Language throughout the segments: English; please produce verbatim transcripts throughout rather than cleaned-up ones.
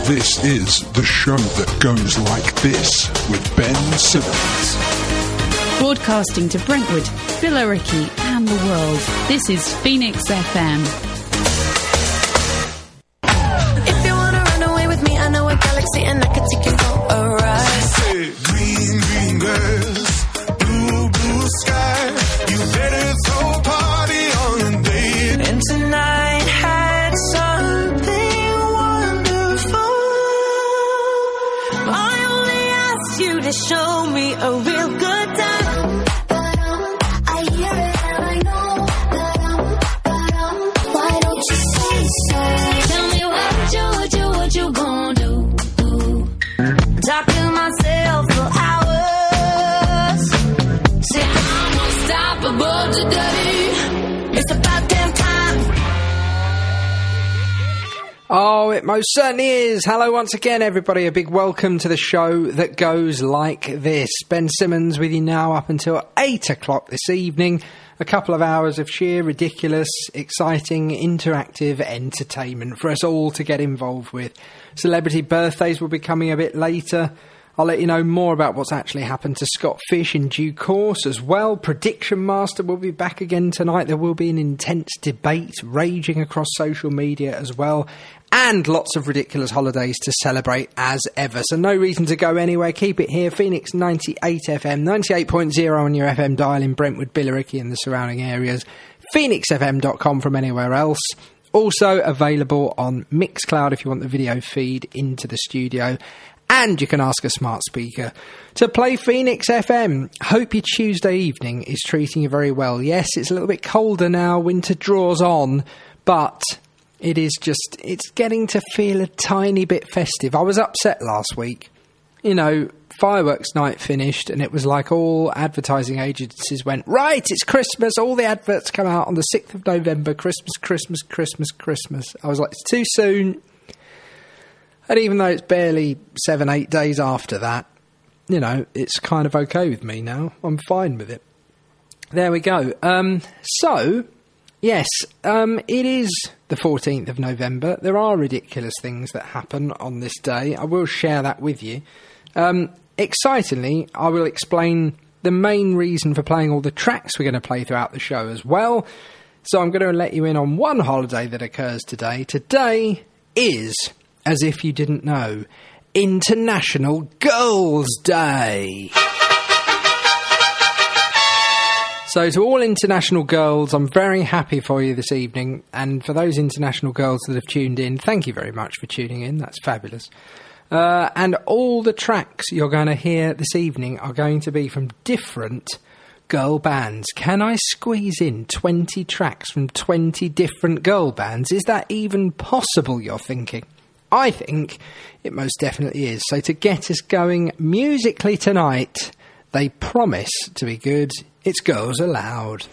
This is the show that goes like this with Ben Simmons. Broadcasting to Brentwood, Billericay and the world, this is Phoenix F M. If you wanna run away with me, I know a galaxy and I can take you for a ride. Green, green girls, blue, blue sky. You better throw a party on a date. And tonight had something wonderful. I only asked you to show me a real good time. I hear it and I know. Why don't you say so? Tell me what you, what you, what you gonna do? Talk to myself for hours. Say I'm unstoppable today. It's about damn time. Oh, it most certainly is. Hello once again, everybody. A big welcome to the show that goes like this. Ben Simmons with you now up until eight o'clock this evening. A couple of hours of sheer, ridiculous, exciting, interactive entertainment for us all to get involved with. Celebrity birthdays will be coming a bit later. I'll let you know more about what's actually happened to Scott Fish in due course as well. Prediction Master will be back again tonight. There will be an intense debate raging across social media as well. And lots of ridiculous holidays to celebrate as ever. So no reason to go anywhere. Keep it here. Phoenix ninety-eight F M, ninety-eight point oh on your F M dial in Brentwood, Billericay and the surrounding areas. phoenix f m dot com from anywhere else. Also available on Mixcloud if you want the video feed into the studio. And you can ask a smart speaker to play Phoenix F M. Hope your Tuesday evening is treating you very well. Yes, it's a little bit colder now. Winter draws on. But it is just, it's getting to feel a tiny bit festive. I was upset last week. You know, fireworks night finished and it was like all advertising agencies went, right, it's Christmas. All the adverts come out on the sixth of November. Christmas, Christmas, Christmas, Christmas. I was like, it's too soon. And even though it's barely seven, eight days after that, you know, it's kind of okay with me now. I'm fine with it. There we go. Um, so, yes, um, it is the fourteenth of November. There are ridiculous things that happen on this day. I will share that with you. Um, excitingly, I will explain the main reason for playing all the tracks we're going to play throughout the show as well. So I'm going to let you in on one holiday that occurs today. Today is, as if you didn't know, International Girls' Day. So to all international girls, I'm very happy for you this evening. And for those international girls that have tuned in, thank you very much for tuning in. That's fabulous. Uh, and all the tracks you're going to hear this evening are going to be from different girl bands. Can I squeeze in twenty tracks from twenty different girl bands? Is that even possible, you're thinking? I think it most definitely is. So to get us going musically tonight, they promise to be good. It's Girls Aloud.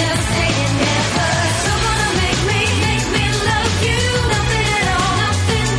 Make me, make me love you, nothing at all, nothing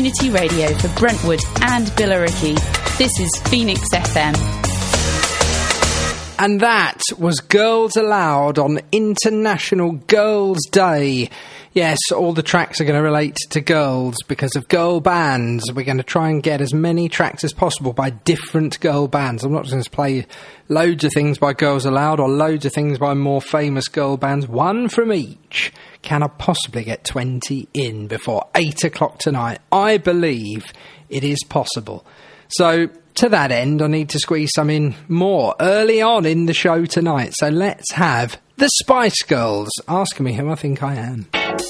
community radio for Brentwood and Billericay. This is Phoenix F M. And that was Girls Aloud on International Girls' Day. Yes, all the tracks are going to relate to girls because of girl bands. We're going to try and get as many tracks as possible by different girl bands. I'm not just going to play loads of things by Girls Aloud or loads of things by more famous girl bands. One from each. Can I possibly get twenty in before eight o'clock tonight? I believe it is possible. So, to that end, I need to squeeze some in more early on in the show tonight. So let's have the Spice Girls asking me who I think I am.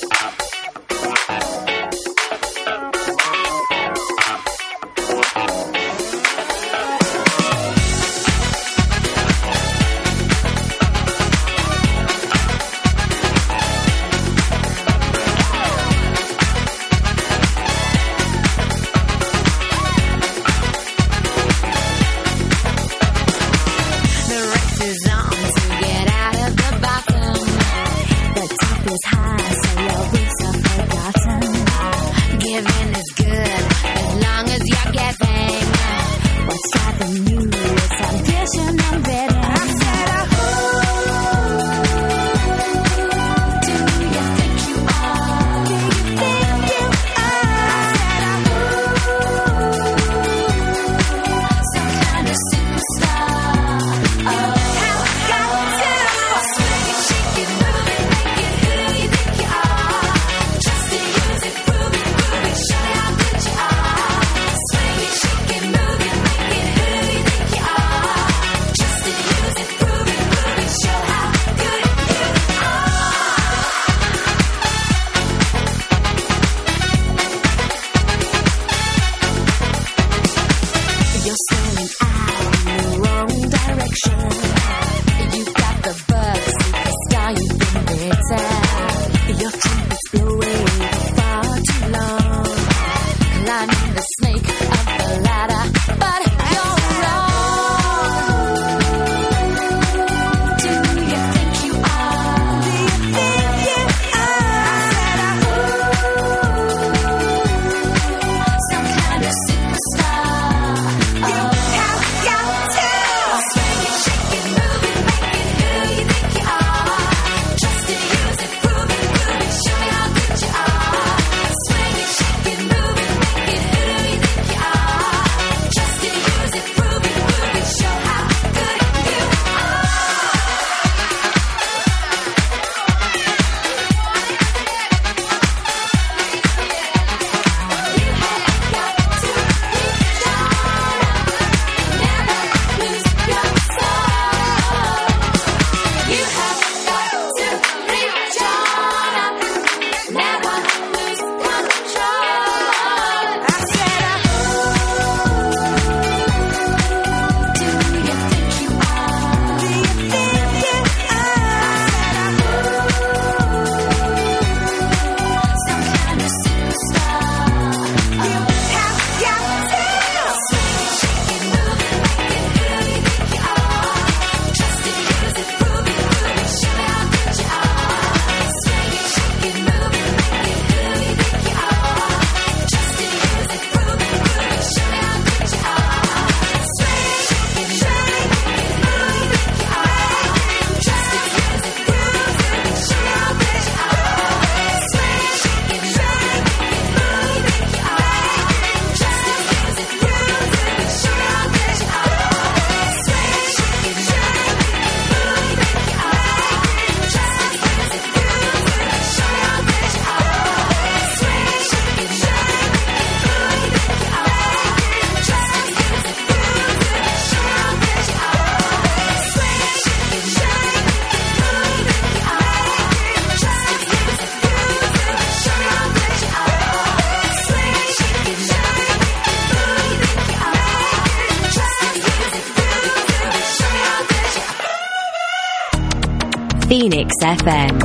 Phoenix F M.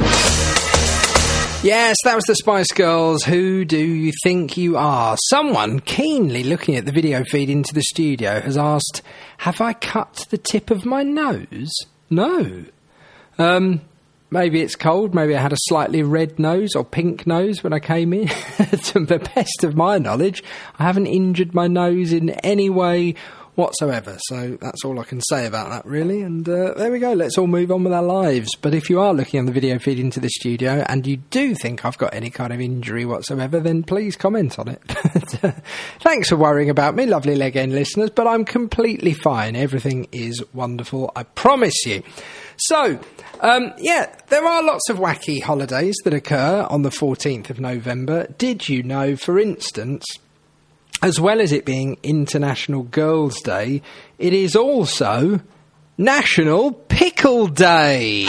Yes, that was the Spice Girls. Who do you think you are? Someone keenly looking at the video feed into the studio has asked, have I cut the tip of my nose? No. Um, maybe it's cold, maybe I had a slightly red nose or pink nose when I came in. To the best of my knowledge, I haven't injured my nose in any way whatsoever, so that's all I can say about that, really. And uh, there we go, let's all move on with our lives. But if you are looking on the video feed into the studio and you do think I've got any kind of injury whatsoever, then please comment on it. Thanks for worrying about me, lovely Leg End listeners, but I'm completely fine. Everything is wonderful, I promise you. So, um, yeah, there are lots of wacky holidays that occur on the fourteenth of November. Did you know, for instance, as well as it being International Girls' Day, it is also National Pickle Day.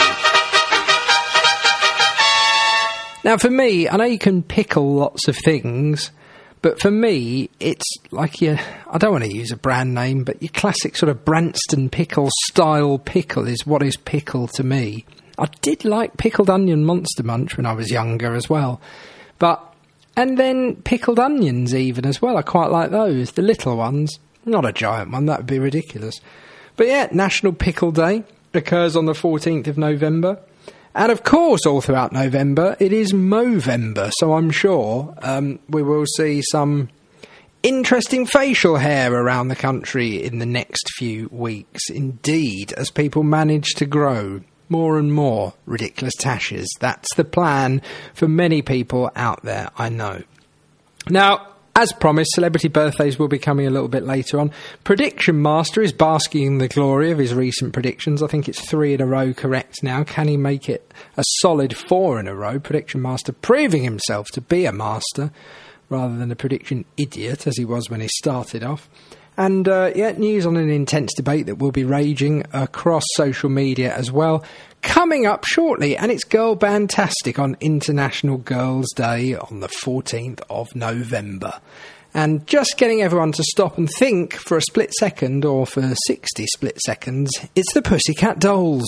Now, for me, I know you can pickle lots of things, but for me, it's like your, I don't want to use a brand name, but your classic sort of Branston pickle style pickle is what is pickle to me. I did like pickled onion Monster Munch when I was younger as well, but... And then pickled onions even as well. I quite like those. The little ones. Not a giant one. That would be ridiculous. But yeah, National Pickle Day occurs on the fourteenth of November. And of course, all throughout November, it is Movember. So I'm sure um, we will see some interesting facial hair around the country in the next few weeks. Indeed, as people manage to grow more and more ridiculous tashes. That's the plan for many people out there, I know. Now, as promised, celebrity birthdays will be coming a little bit later on. Prediction Master is basking in the glory of his recent predictions. I think it's three in a row correct now. Can he make it a solid four in a row? Prediction Master proving himself to be a master rather than a prediction idiot as he was when he started off. And, uh, yeah, news on an intense debate that will be raging across social media as well, coming up shortly, and it's Girl Bandtastic on International Girls' Day on the fourteenth of November. And just getting everyone to stop and think for a split second, or for sixty split seconds, it's the Pussycat Dolls.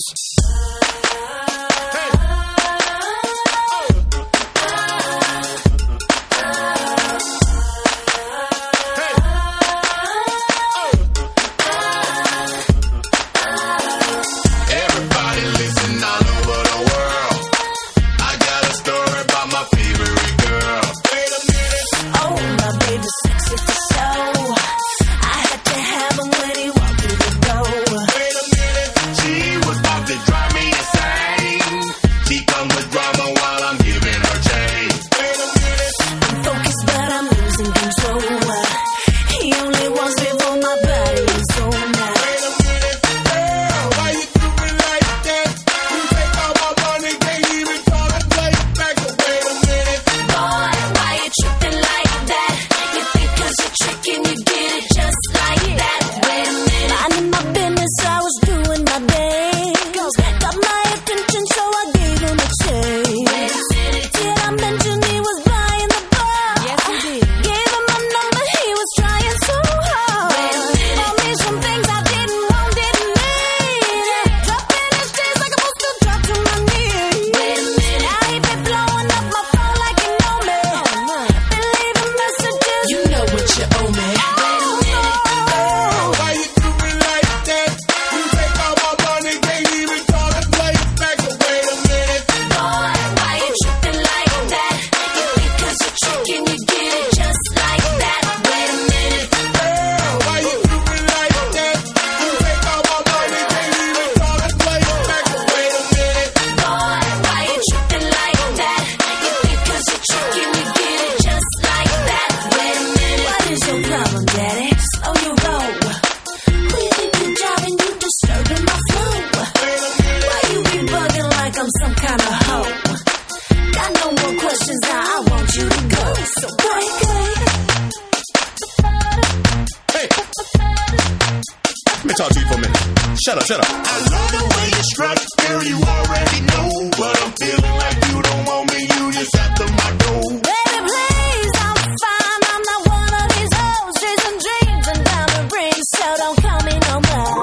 talk to you for a minute. Shut up, shut up. I love the way you strut, girl, you already know. But I'm feeling like you don't want me, you just after my dough. Baby, please, I'm fine. I'm not one of these hoes chasing dreams and diamond rings, so don't call me no more.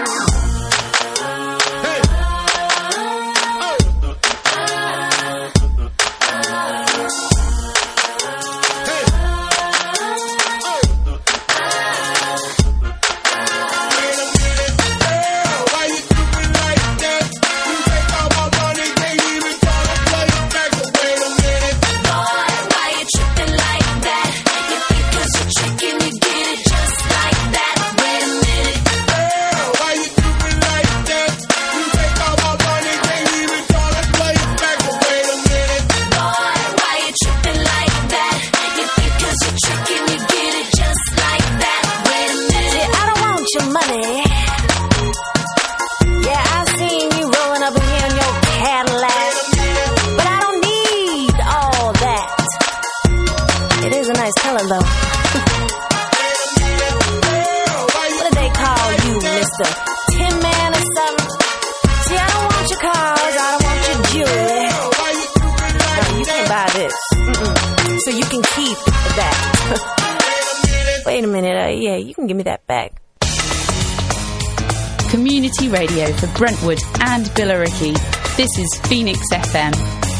Hey. Baby, wait a minute, uh, yeah, you can give me that back. Community radio for Brentwood and Billericay. This is Phoenix F M.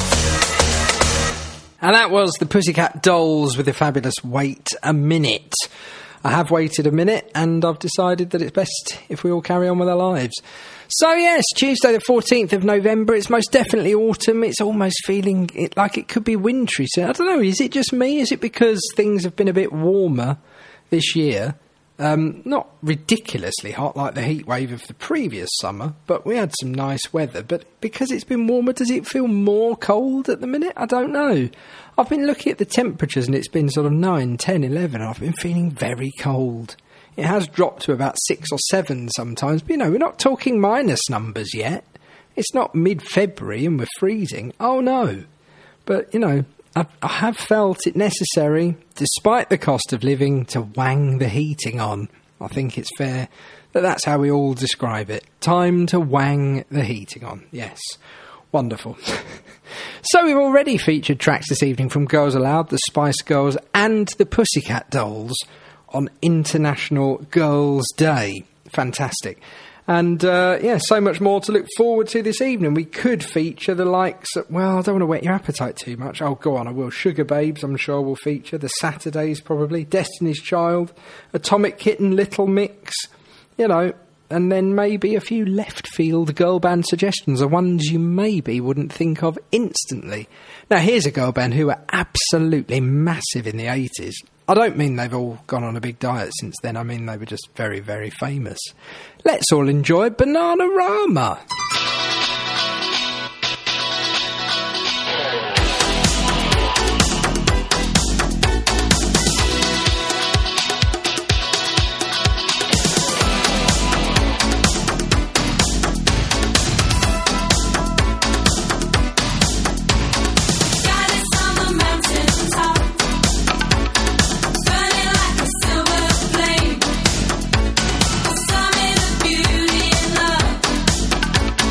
And that was the Pussycat Dolls with the fabulous Wait a Minute. I have waited a minute, and I've decided that it's best if we all carry on with our lives. So yes, Tuesday the fourteenth of November, it's most definitely autumn. It's almost feeling it like it could be wintry. So I don't know, is it just me? Is it because things have been a bit warmer this year? Um, not ridiculously hot like the heat wave of the previous summer, but we had some nice weather. But because it's been warmer, does it feel more cold at the minute? I don't know. I've been looking at the temperatures and it's been sort of nine, ten, eleven. I've been feeling very cold. It has dropped to about six or seven sometimes, but you know, we're not talking minus numbers yet. It's not mid-February and we're freezing. Oh no. But, you know, I, I have felt it necessary, despite the cost of living, to wang the heating on. I think it's fair that that's how we all describe it. Time to wang the heating on. Yes. Wonderful. So we've already featured tracks this evening from Girls Aloud, the Spice Girls and the Pussycat Dolls on International Girls' Day. Fantastic. And, uh, yeah, so much more to look forward to this evening. We could feature the likes of, well, I don't want to whet your appetite too much. Oh, go on, I will. Sugar Babes, I'm sure, will feature. The Saturdays, probably. Destiny's Child. Atomic Kitten, Little Mix. You know, and then maybe a few left-field girl band suggestions, the ones you maybe wouldn't think of instantly. Now, here's a girl band who were absolutely massive in the eighties. I don't mean they've all gone on a big diet since then. I mean they were just very, very famous. Let's all enjoy Bananarama. Beauty and love.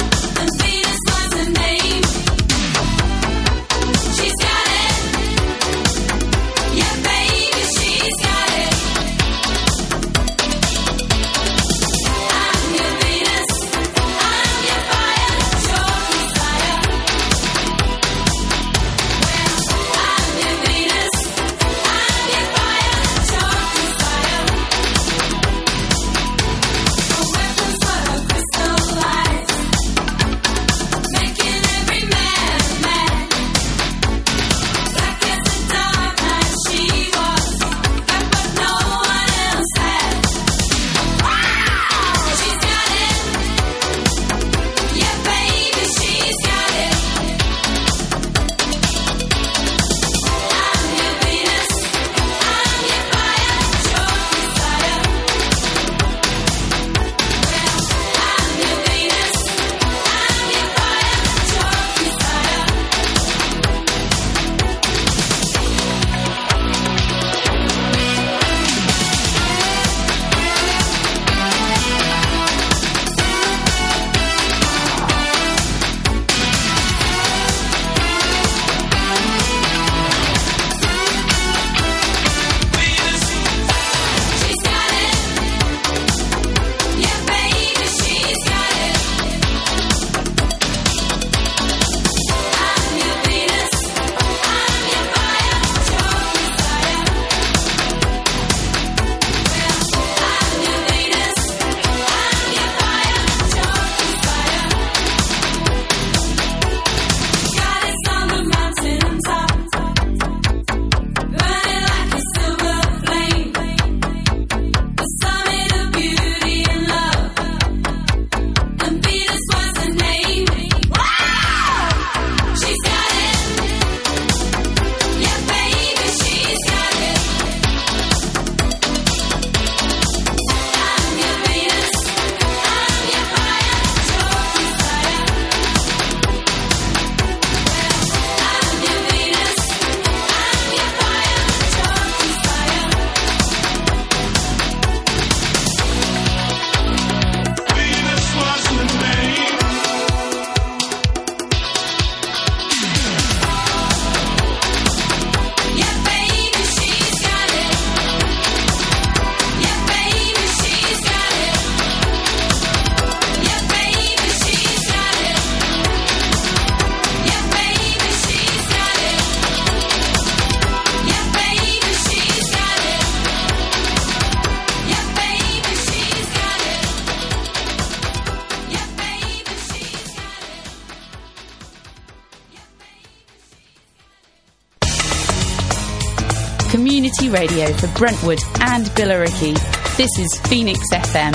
community radio for Brentwood and Billericay. This is Phoenix F M.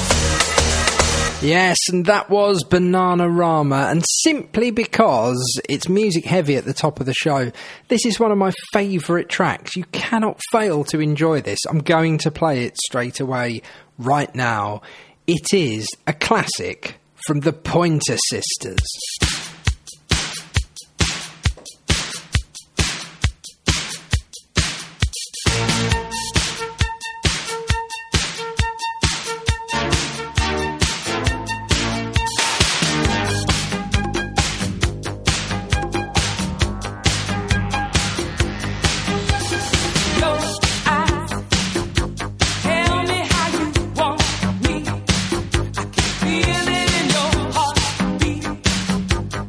Yes, and that was Bananarama, and simply because it's music heavy at the top of the show, this is one of my favourite tracks. You cannot fail to enjoy this. I'm going to play it straight away right now. It is a classic from the Pointer Sisters. Feel it in your heartbeat.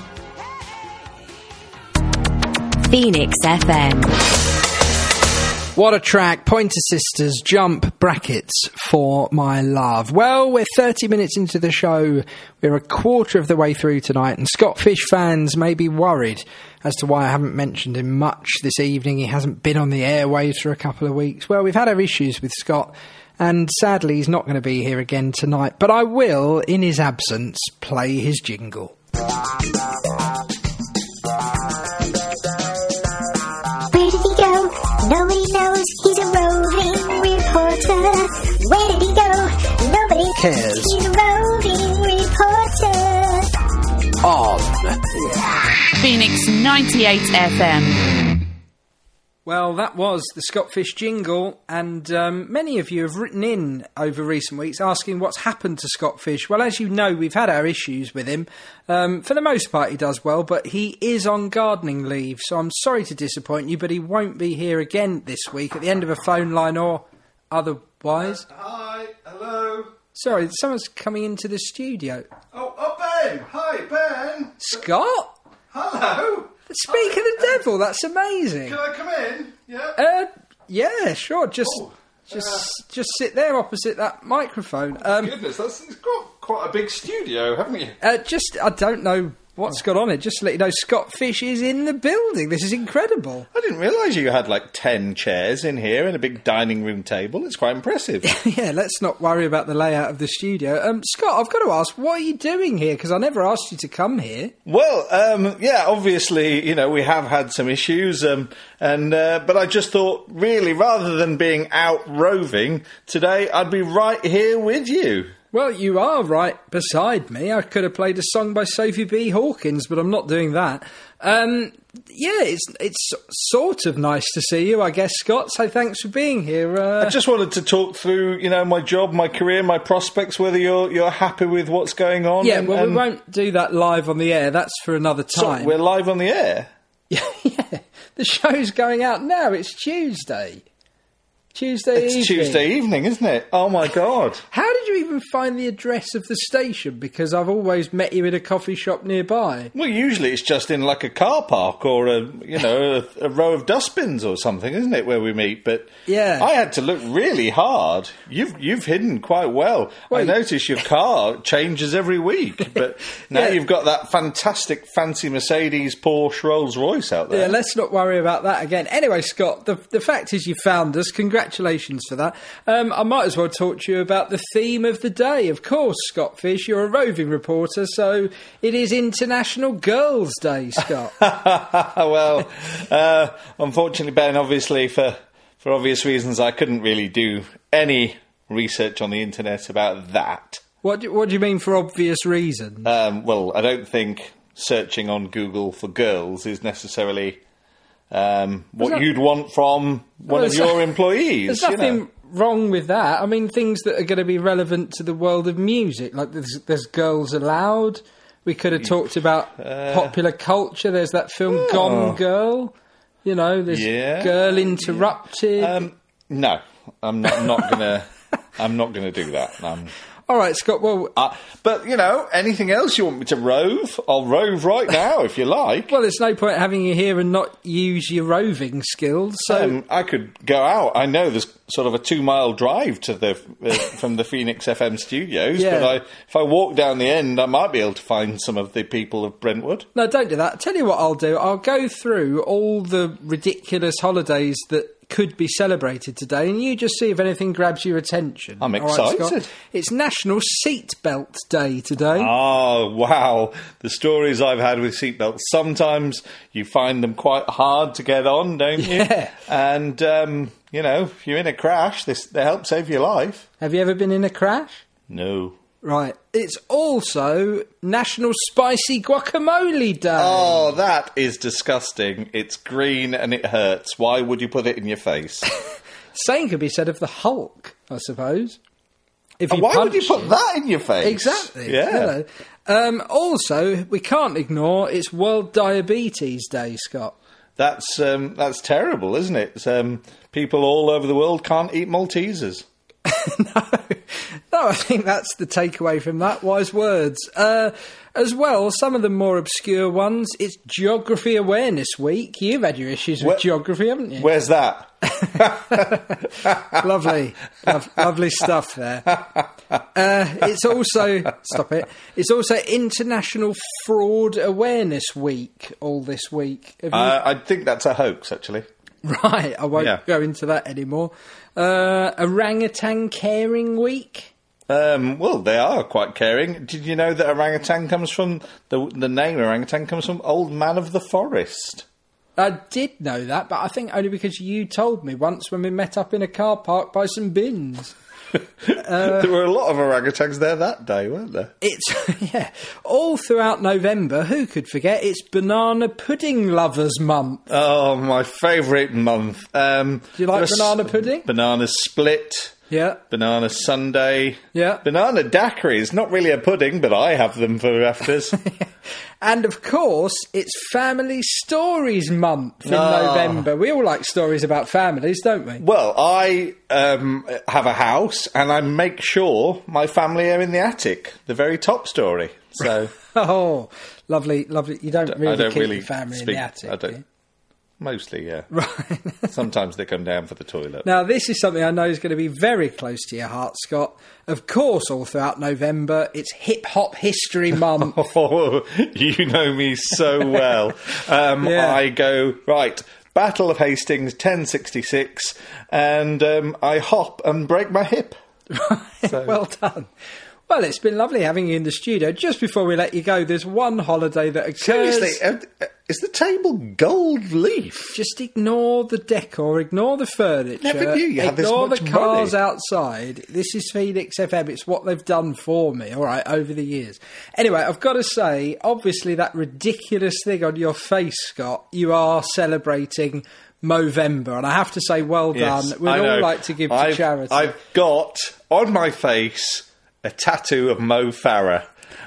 Phoenix F M. What a track. Pointer Sisters, Jump, brackets, For My Love. Well, we're thirty minutes into the show. We're a quarter of the way through tonight, and Scott Fish fans may be worried as to why I haven't mentioned him much this evening. He hasn't been on the airwaves for a couple of weeks. Well, we've had our issues with Scott, and sadly he's not going to be here again tonight. But I will, in his absence, play his jingle. Where did he go? Nobody knows. He's a roving reporter. Where did he go? Nobody cares. He's a roving reporter. On Phoenix ninety-eight F M. Well, that was the Scott Fish jingle, and um, many of you have written in over recent weeks asking what's happened to Scott Fish. Well, as you know, we've had our issues with him. Um, for the most part, he does well, but he is on gardening leave, so I'm sorry to disappoint you, but he won't be here again this week at the end of a phone line or otherwise. Uh, hi, hello. Sorry, someone's coming into the studio. Oh, oh, Ben. Hi, Ben. Scott? Hello. Speak of the devil, that's amazing. Can I come in? Yeah. Uh, yeah, sure. Just, Oh, just, uh, just sit there opposite that microphone. Um, Goodness, that's it's got quite a big studio, haven't you? uh, just, I don't know what's got on it. Just to let you know, Scott Fish is in the building. This is incredible. I didn't realise you had like ten chairs in here and a big dining room table. It's quite impressive. Yeah, let's not worry about the layout of the studio. Um, Scott, I've got to ask, what are you doing here? Because I never asked you to come here. Well, um, yeah, obviously, you know, we have had some issues, um, and uh, but I just thought, really, rather than being out roving today, I'd be right here with you. Well, you are right beside me. I could have played a song by Sophie B. Hawkins, but I'm not doing that. Um, yeah, it's it's sort of nice to see you, I guess, Scott. So thanks for being here. Uh, I just wanted to talk through, you know, my job, my career, my prospects, whether you're you're happy with what's going on. yeah, and, well, and we won't do that live on the air. That's for another so time. we're live on the air. Yeah, the show's going out now. It's Tuesday. Tuesday It's evening. Tuesday evening, isn't it? Oh my God. How did you even find the address of the station? Because I've always met you in a coffee shop nearby. Well, usually it's just in like a car park or a, you know, a, a row of dustbins or something, isn't it, where we meet? But Yeah. I had to look really hard. You've you've hidden quite well. Well, I notice your car changes every week, but now Yeah. you've got that fantastic fancy Mercedes, Porsche, Rolls Royce out there. Yeah, let's not worry about that again. Anyway, Scott, the, the fact is you found us. Congratulations for that. Um, I might as well talk to you about the theme of the day. Of course, Scott Fish, you're a roving reporter, so it is International Girls' Day, Scott. Well, uh, unfortunately, Ben, obviously, for, for obvious reasons, I couldn't really do any research on the internet about that. What do, what do you mean for obvious reasons? Um, well, I don't think searching on Google for girls is necessarily um, what that- you'd want from one Well, of there's your no- employees. There's you nothing know. wrong with that. I mean, things that are going to be relevant to the world of music, like there's, there's Girls Aloud. We could have talked about popular culture. There's that film Oh. Gone Girl. You know, there's Yeah. Girl Interrupted. Um, no, I'm not, not gonna. I'm not gonna do that. Um, All right, Scott. Well, uh, but you know, anything else you want me to rove? I'll rove right now if you like. well, there's no point having you here and not use your roving skills. So, Um, I could go out. I know there's sort of a two-mile drive to the uh, from the Phoenix F M studios, Yeah. but I, if I walk down the end, I might be able to find some of the people of Brentwood. no, don't do that. I'll tell you what I'll do. I'll go through all the ridiculous holidays that could be celebrated today, and you just see if anything grabs your attention. I'm All right, excited. Scott? It's National Seatbelt Day today. Oh, wow. The stories I've had with seatbelts, sometimes you find them quite hard to get on, don't you? Yeah. And, um, you know, if you're in a crash, this, they help save your life. Have you ever been in a crash? No. Right. It's also National Spicy Guacamole Day. Oh, that is disgusting. It's green and it hurts. Why would you put it in your face? Same could be said of the Hulk, I suppose. If And why would you punch put him. that in your face? Exactly. Yeah. you know. Um, also, we can't ignore it's World Diabetes Day, Scott. That's um, that's terrible, isn't it? It's, um, people all over the world can't eat Maltesers. no, no, I think that's the takeaway from that. Wise words. Uh, as well, some of the more obscure ones, it's Geography Awareness Week. You've had your issues with Where- geography, haven't you? Where's that? Lovely, Lo- lovely stuff there. Uh, it's also, stop it, it's also International Fraud Awareness Week all this week. Have you- Uh, I think that's a hoax, actually. right, I won't yeah. go into that anymore. Uh, Orangutan Caring Week. Um, well, they are quite caring. Did you know that orangutan comes from, the, the name orangutan comes from Old Man of the Forest? I did know that, but I think only because you told me once when we met up in a car park by some bins. There were a lot of orangutans there that day, weren't there? It's, yeah, all throughout November, who could forget, it's Banana Pudding Lovers Month. Oh, my favourite month. Um, Do you like there's banana pudding? Banana split. Yeah. Banana sundae. Yeah. Banana daiquiris. Not really a pudding, but I have them for afters. And of course, it's Family Stories Month in Oh. November. We all like stories about families, don't we? Well, I um, have a house, and I make sure my family are in the attic, the very top story. So Oh, lovely, lovely. You don't really I don't keep really your family speak, in the attic. I do don't. you? Mostly, yeah. Right. Sometimes they come down for the toilet. Now, this is something I know is going to be very close to your heart, Scott. Of course, all throughout November, it's Hip Hop History Month. Oh, you know me so well. Um, Yeah. I go, right, Battle of Hastings, ten sixty-six, and um, I hop and break my hip. So- Well done. Well, it's been lovely having you in the studio. Just before we let you go, there's one holiday that occurs... Seriously, uh, uh, is the table gold leaf? Just ignore the decor, ignore the furniture, Never knew you had this ignore much the cars money. outside. This is Phoenix F M. It's what they've done for me, all right, over the years. Anyway, I've got to say, obviously that ridiculous thing on your face, Scott, you are celebrating Movember, and I have to say, well Yes, done. We'd I know. all like to give to I've, charity. I've got on my face a tattoo of Mo Farah,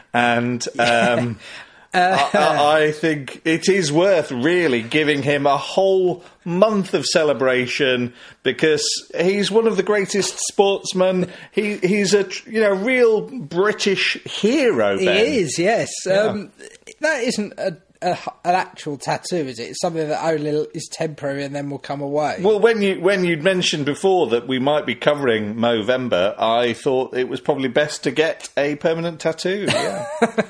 and um, I, I, I think it is worth really giving him a whole month of celebration because he's one of the greatest sportsmen. He, he's a tr- you know real British hero. He Ben. is, yes. Yeah. Um, that isn't a, a, an actual tattoo, is it? It's something that only is temporary and then will come away. Well, when you when you'd mentioned before that we might be covering Movember, I thought it was probably best to get a permanent tattoo. Yeah.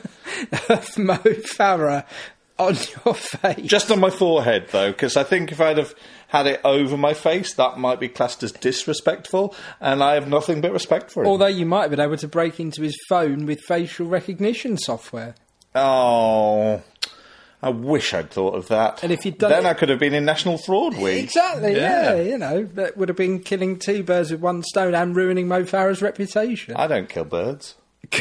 Of Mo Farah on your face. Just on my forehead, though, because I think if I'd have had it over my face, that might be classed as disrespectful, and I have nothing but respect for it. Although you might have been able to break into his phone with facial recognition software. Oh, I wish I'd thought of that. And if you'd done then it- I could have been in National Fraud Week. Exactly, yeah. you know, that would have been killing two birds with one stone and ruining Mo Farah's reputation. I don't kill birds.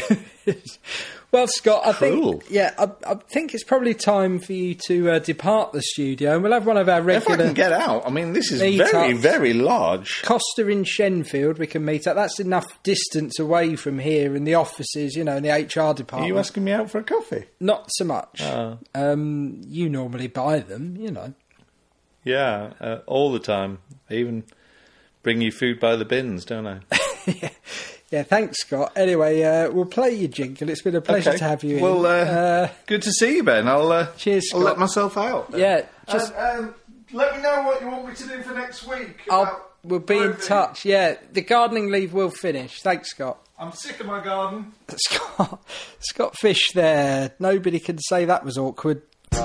Well, Scott, I Cruel. think yeah, I, I think it's probably time for you to uh, depart the studio, and we'll have one of our If I regular can get out, I mean, this is Meet very, up. very large. Costa in Shenfield. We can meet up. That's enough distance away from here and the offices, you know, and the H R Are department. you asking me out for a coffee? Not so much. Oh. Um, you normally buy them, you know. Yeah, uh, all the time. I even bring you food by the bins, don't I? yeah. yeah, thanks, Scott. Anyway, uh, we'll play your jingle. It's been a pleasure Okay. to have you Well, in. uh, Uh, good to see you, Ben. I'll, uh, Cheers, I'll Scott. let myself out. then. yeah, just And, um, let me know what you want me to do for next week. I'll, about we'll be in roving. touch. Yeah, the gardening leave will finish. Thanks, Scott. I'm sick of my garden. Scott, Scott Fish there. Nobody can say that was awkward.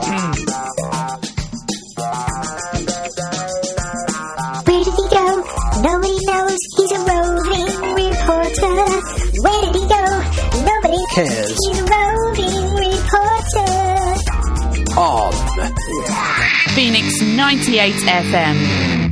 Where did he go? Nobody knows. He's a roving reporter. Where did he go? Nobody Cares. He's a roving reporter. On Phoenix ninety-eight F M.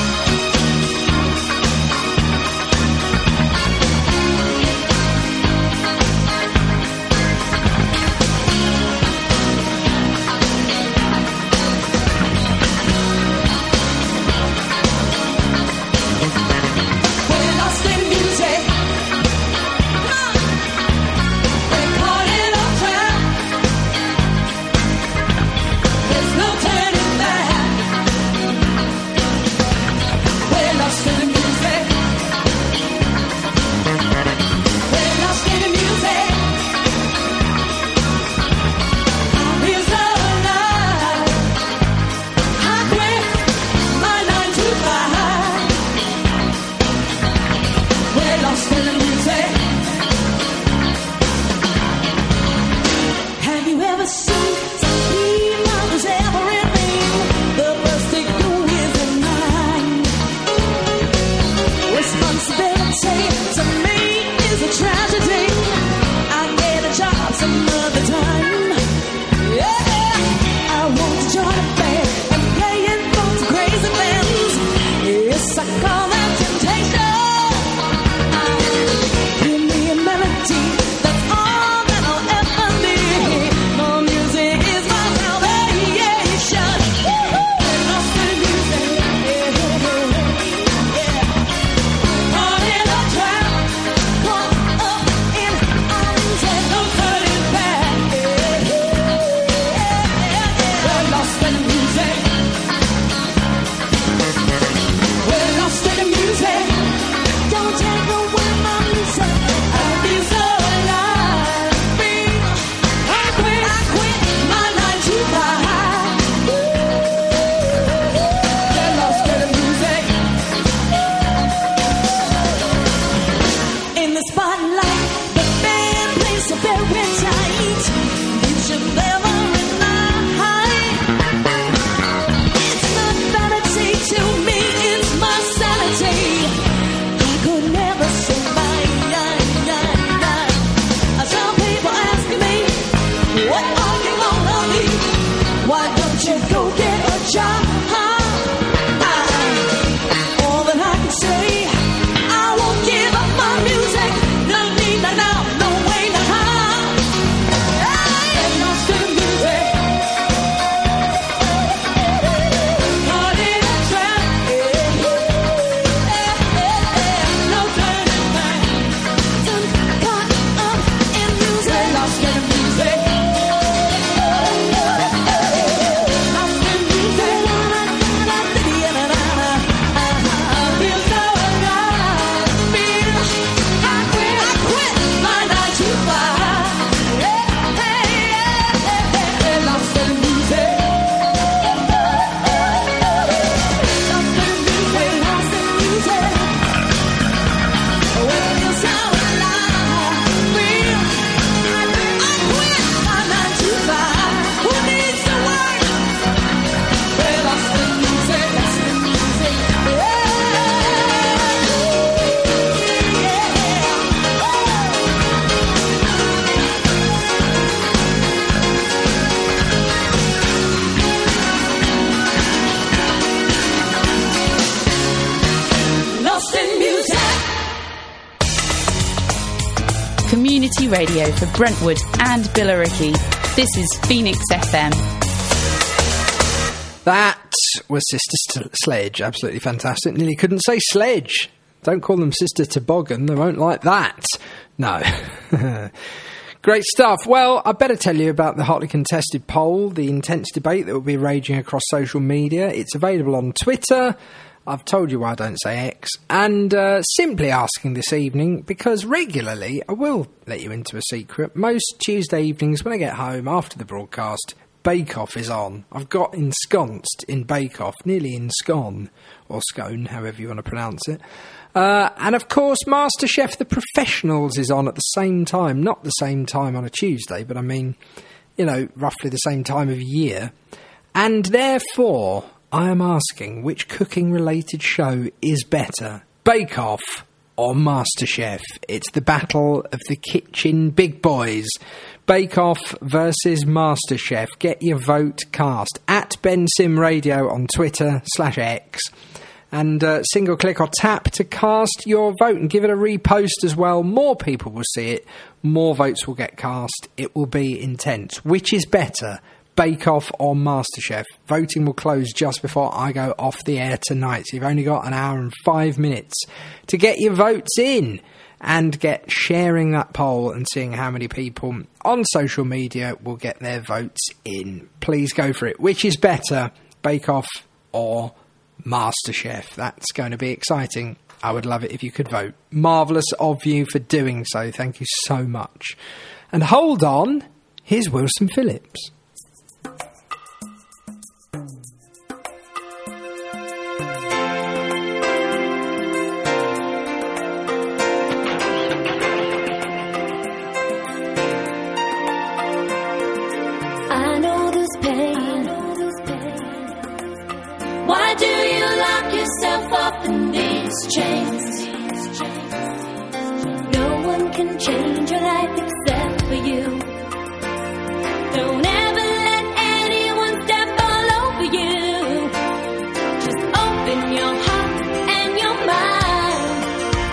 We're lost in music. We're caught in a trap. There's no turning back. the spotlight. The band plays so very tight. You should never rely. It's not vanity to me, it's my sanity. I could never survive. Some people ask me, what are you gonna be? Why don't you go get a job? All that I can say, I won't give up my music. No need, no, no, no way, no how. And lost in music. Caught in a trap. No turning back. Caught up in music. Lost in music. Lost in music. I feel so alive. Feel I quit. I quit my nine to five. Hey, hey, hey, hey, lost in music. Lost in music. Lost in music. When I feel so alive. Feel I quit my nine to five. Who needs to work? We're lost in music. Lost in music. Lost in music. Community radio for Brentwood and Billericay. This is Phoenix F M. That was Sister St- Sledge. Absolutely fantastic. Nearly couldn't say sledge. Don't call them Sister Toboggan. They won't like that. No. Great stuff. Well, I better tell you about the hotly contested poll, the intense debate that will be raging across social media. It's available on Twitter. I've told you why I don't say X. And uh, simply asking this evening, because regularly, I will let you into a secret, most Tuesday evenings when I get home after the broadcast, Bake Off is on. I've got ensconced in Bake Off, nearly in scone, or scone, however you want to pronounce it. Uh, and of course, MasterChef The Professionals is on at the same time. Not the same time on a Tuesday, but I mean, you know, roughly the same time of year. And therefore, I am asking, which cooking-related show is better, Bake Off or MasterChef? It's the battle of the kitchen big boys. Bake Off versus MasterChef. Get your vote cast at Ben Sim Radio on Twitter slash X. And uh, single click or tap to cast your vote and give it a repost as well. More people will see it. More votes will get cast. It will be intense. Which is better, Bake Off or MasterChef? Voting will close just before I go off the air tonight. So you've only got an hour and five minutes to get your votes in and get sharing that poll and seeing how many people on social media will get their votes in. Please go for it. Which is better, Bake Off or MasterChef? That's going to be exciting. I would love it if you could vote. Marvellous of you for doing so. Thank you so much. And hold on, here's Wilson Phillips. I know this pain. Why do you lock yourself up in these chains? No one can change your life except for you. Don't ever let anyone step all over you. Just open your heart and your mind.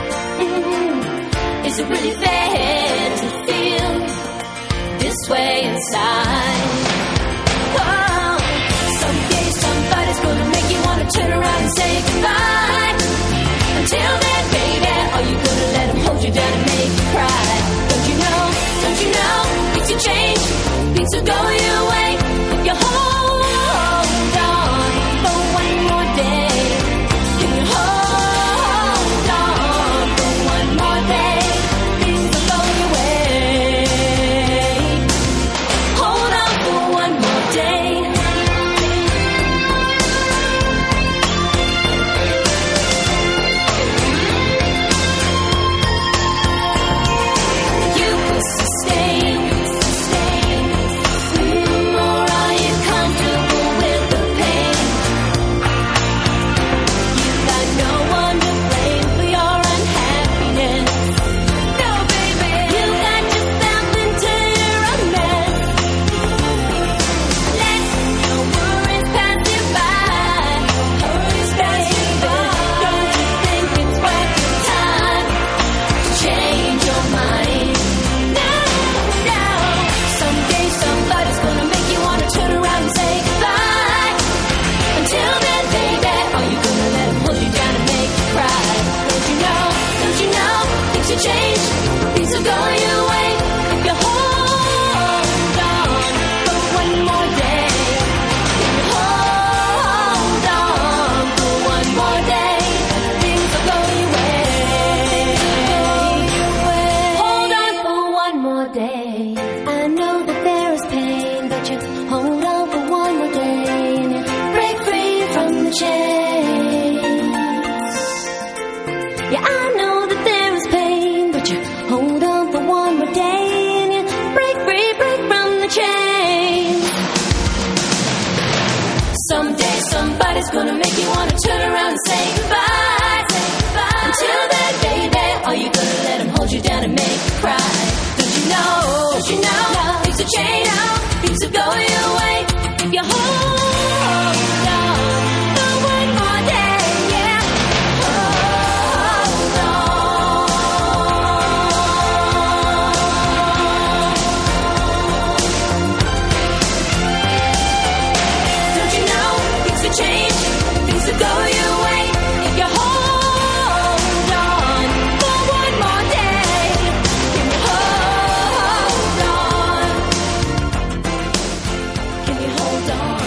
Mm. Is it really fair to feel this way inside? Oh, someday somebody's gonna make you wanna turn around and say goodbye. Until then, baby, are you gonna let them hold you down and make you cry? Don't you know, don't you know, things will change, things will go your way. If you hold on for one more day, if you hold on for one more day, things will go your way. Hold on for one more day. change, things will go your way if you hold on for one more day. If you hold on for one more day, things will go your way. Hold on for one more day. I know that there is pain, but you hold on for one more day and you break free from the chains. Yeah, I know that there is pain, but you hold on for one more day and you break free, break from the chains. Someday somebody's gonna make you wanna turn around and say goodbye. Say goodbye. Until then, baby, are you gonna let him hold you down and make you cry? Don't you know, don't you know, things will change, things will go your way if you hold on for one more day, yeah. Hold on. Don't you know, things will change, things will go your way if you hold on for one more day. Can you hold on? Can you hold on?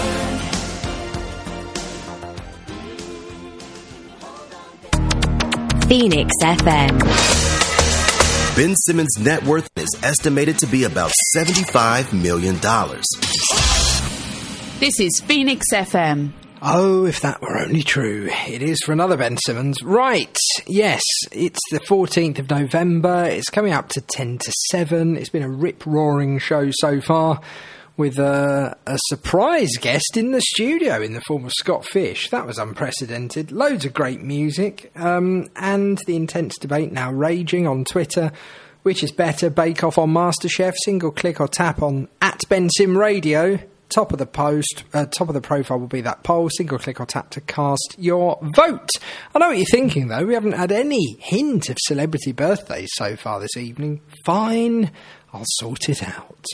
Phoenix F M. Ben Simmons' net worth is estimated to be about seventy-five million dollars. This is Phoenix F M. Oh, if that were only true. It is for another Ben Simmons. Right, yes, it's the fourteenth of November. It's coming up to ten to seven. It's been a rip-roaring show so far, with a, a surprise guest in the studio in the form of Scott Fish. That was unprecedented. Loads of great music, um, and the intense debate now raging on Twitter. Which is better, Bake Off on MasterChef, single click or tap on at Ben Sim Radio. Top of the post, uh, top of the profile will be that poll. Single click or tap to cast your vote. I know what you're thinking, though. We haven't had any hint of celebrity birthdays so far this evening. Fine, I'll sort it out.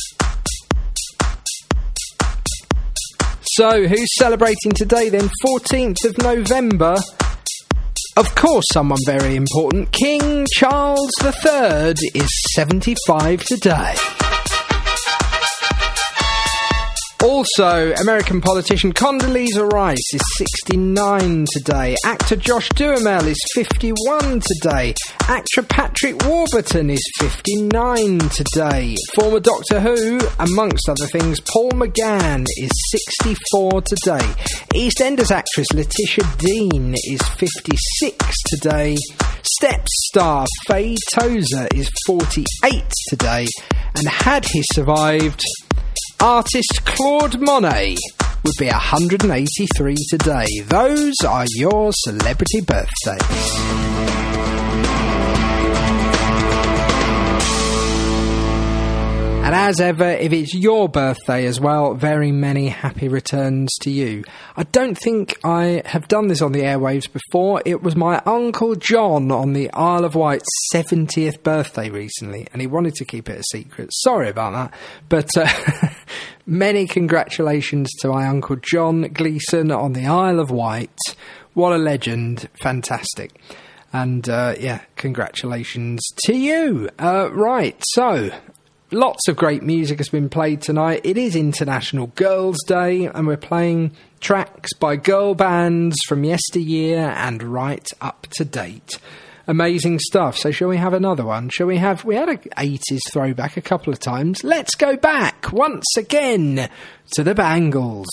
So, who's celebrating today then? fourteenth of November. Of course, someone very important. King Charles the Third is seventy-five today. Also, American politician Condoleezza Rice is sixty-nine today. Actor Josh Duhamel is fifty-one today. Actor Patrick Warburton is fifty-nine today. Former Doctor Who, amongst other things, Paul McGann is sixty-four today. EastEnders actress Letitia Dean is fifty-six today. Steps star Faye Tozer is forty-eight today. And had he survived, artist Claude Monet would be one hundred eighty-three today. Those are your celebrity birthdays. And as ever, if it's your birthday as well, very many happy returns to you. I don't think I have done this on the airwaves before. It was my Uncle John on the Isle of Wight's seventieth birthday recently, and he wanted to keep it a secret. Sorry about that. But uh, many congratulations to my Uncle John Gleeson on the Isle of Wight. What a legend. Fantastic. And uh, yeah, congratulations to you. Uh, right, so lots of great music has been played tonight. It is International Girls' Day, and we're playing tracks by girl bands from yesteryear and right up to date. Amazing stuff. So shall we have another one? Shall we have... We had an eighties throwback a couple of times. Let's go back once again to the Bangles.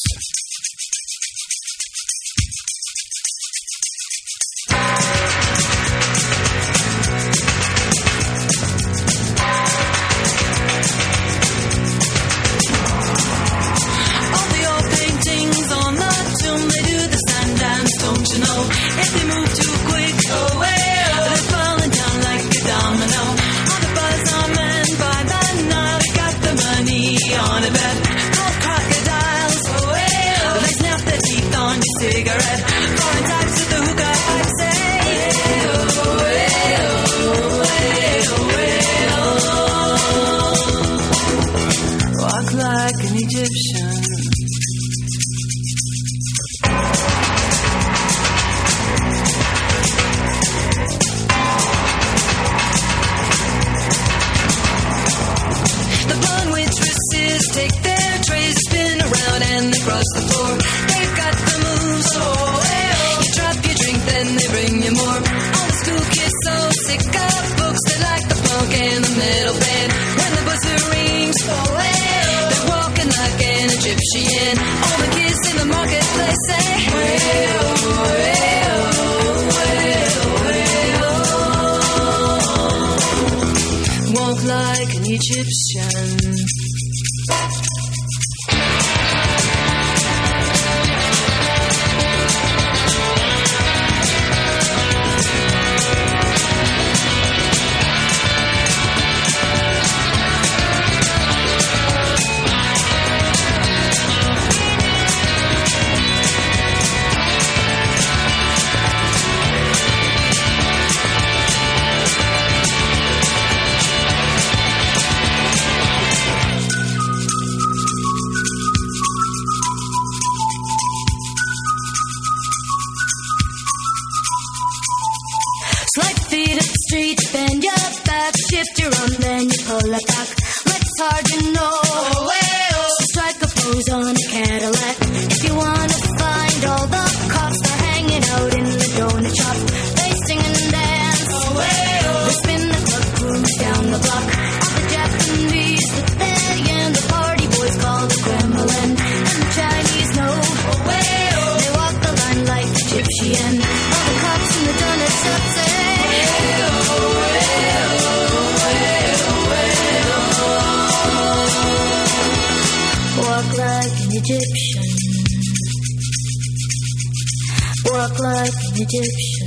If they move too quick, oh well, they're falling down like a domino. All the buzz on men by the night, got the money on a bet. Called crocodiles, oh well, they snap their teeth on your cigarette. Foreign types with the hookah pipe say, oh well, oh well. Walk like an Egyptian. take their trays, spin around and they cross the floor. They've got the moves, oh, hey, oh. You drop your drink, then they bring you more. All the school kids so sick of books, they like the punk and the metal band. When the buzzer rings, oh, hey, oh. They're walking like an Egyptian. All the kids in the marketplace say, hey, oh, hey, oh, hey, oh, hey, oh. Walk like an Egyptian. Slide feet up the street, bend your back, shift your arm, then you pull it back. It's hard to know. Oh, hey, oh. So strike a pose on a Cadillac. If you wanna find all the cops, they're hanging out in the donut shop. They sing and dance. Oh, hey, oh. They spin the club grooves down the block. All the Japanese, the Italian, the party boys call the Kremlin, and the Chinese know. Oh, hey, oh. They walk the line like Egyptian. All the cops in the donut shop say, walk like an Egyptian. Walk like an Egyptian.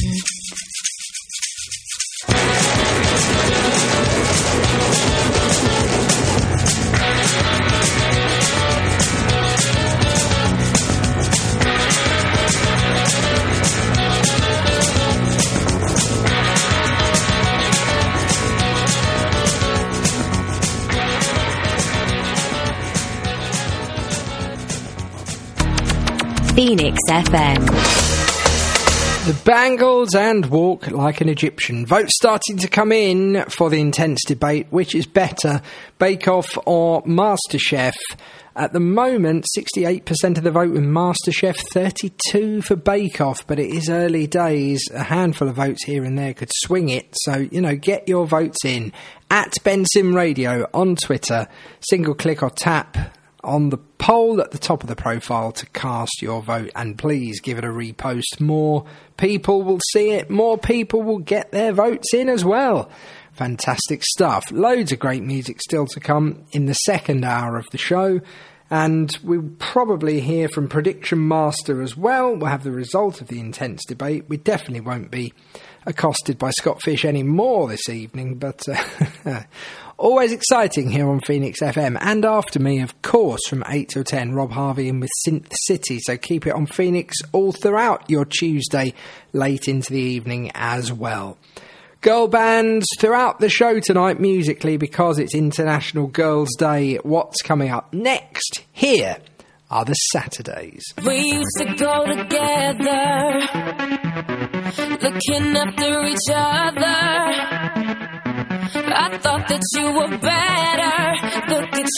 Phoenix F M. The Bangles and Walk Like an Egyptian. Votes starting to come in for the intense debate. Which is better, Bake Off or MasterChef? At the moment, sixty-eight percent of the vote with MasterChef, thirty-two for Bake Off, but it is early days. A handful of votes here and there could swing it. So, you know, get your votes in. At Ben Sim Radio on Twitter, single click or tap on the poll at the top of the profile to cast your vote, and please give it a repost. More people will see it, more people will get their votes in as well. Fantastic stuff. Loads of great music still to come in the second hour of the show, and we'll probably hear from Prediction Master as well. We'll have the result of the intense debate. We definitely won't be accosted by Scott Fish anymore this evening, but uh, always exciting here on Phoenix F M. And after me, of course, from eight till ten, Rob Harvey in with Synth City. So keep it on Phoenix all throughout your Tuesday, late into the evening as well. Girl bands throughout the show tonight musically because it's International Girls' Day. What's coming up next? Here are the Saturdays. We used to go together, looking after each other. I thought that you were better. Look at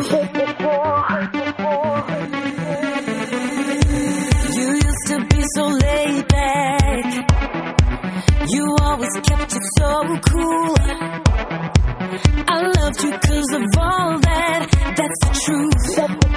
you. You used to be so laid back. You always kept it so cool. I loved you 'cause of all that. That's the truth.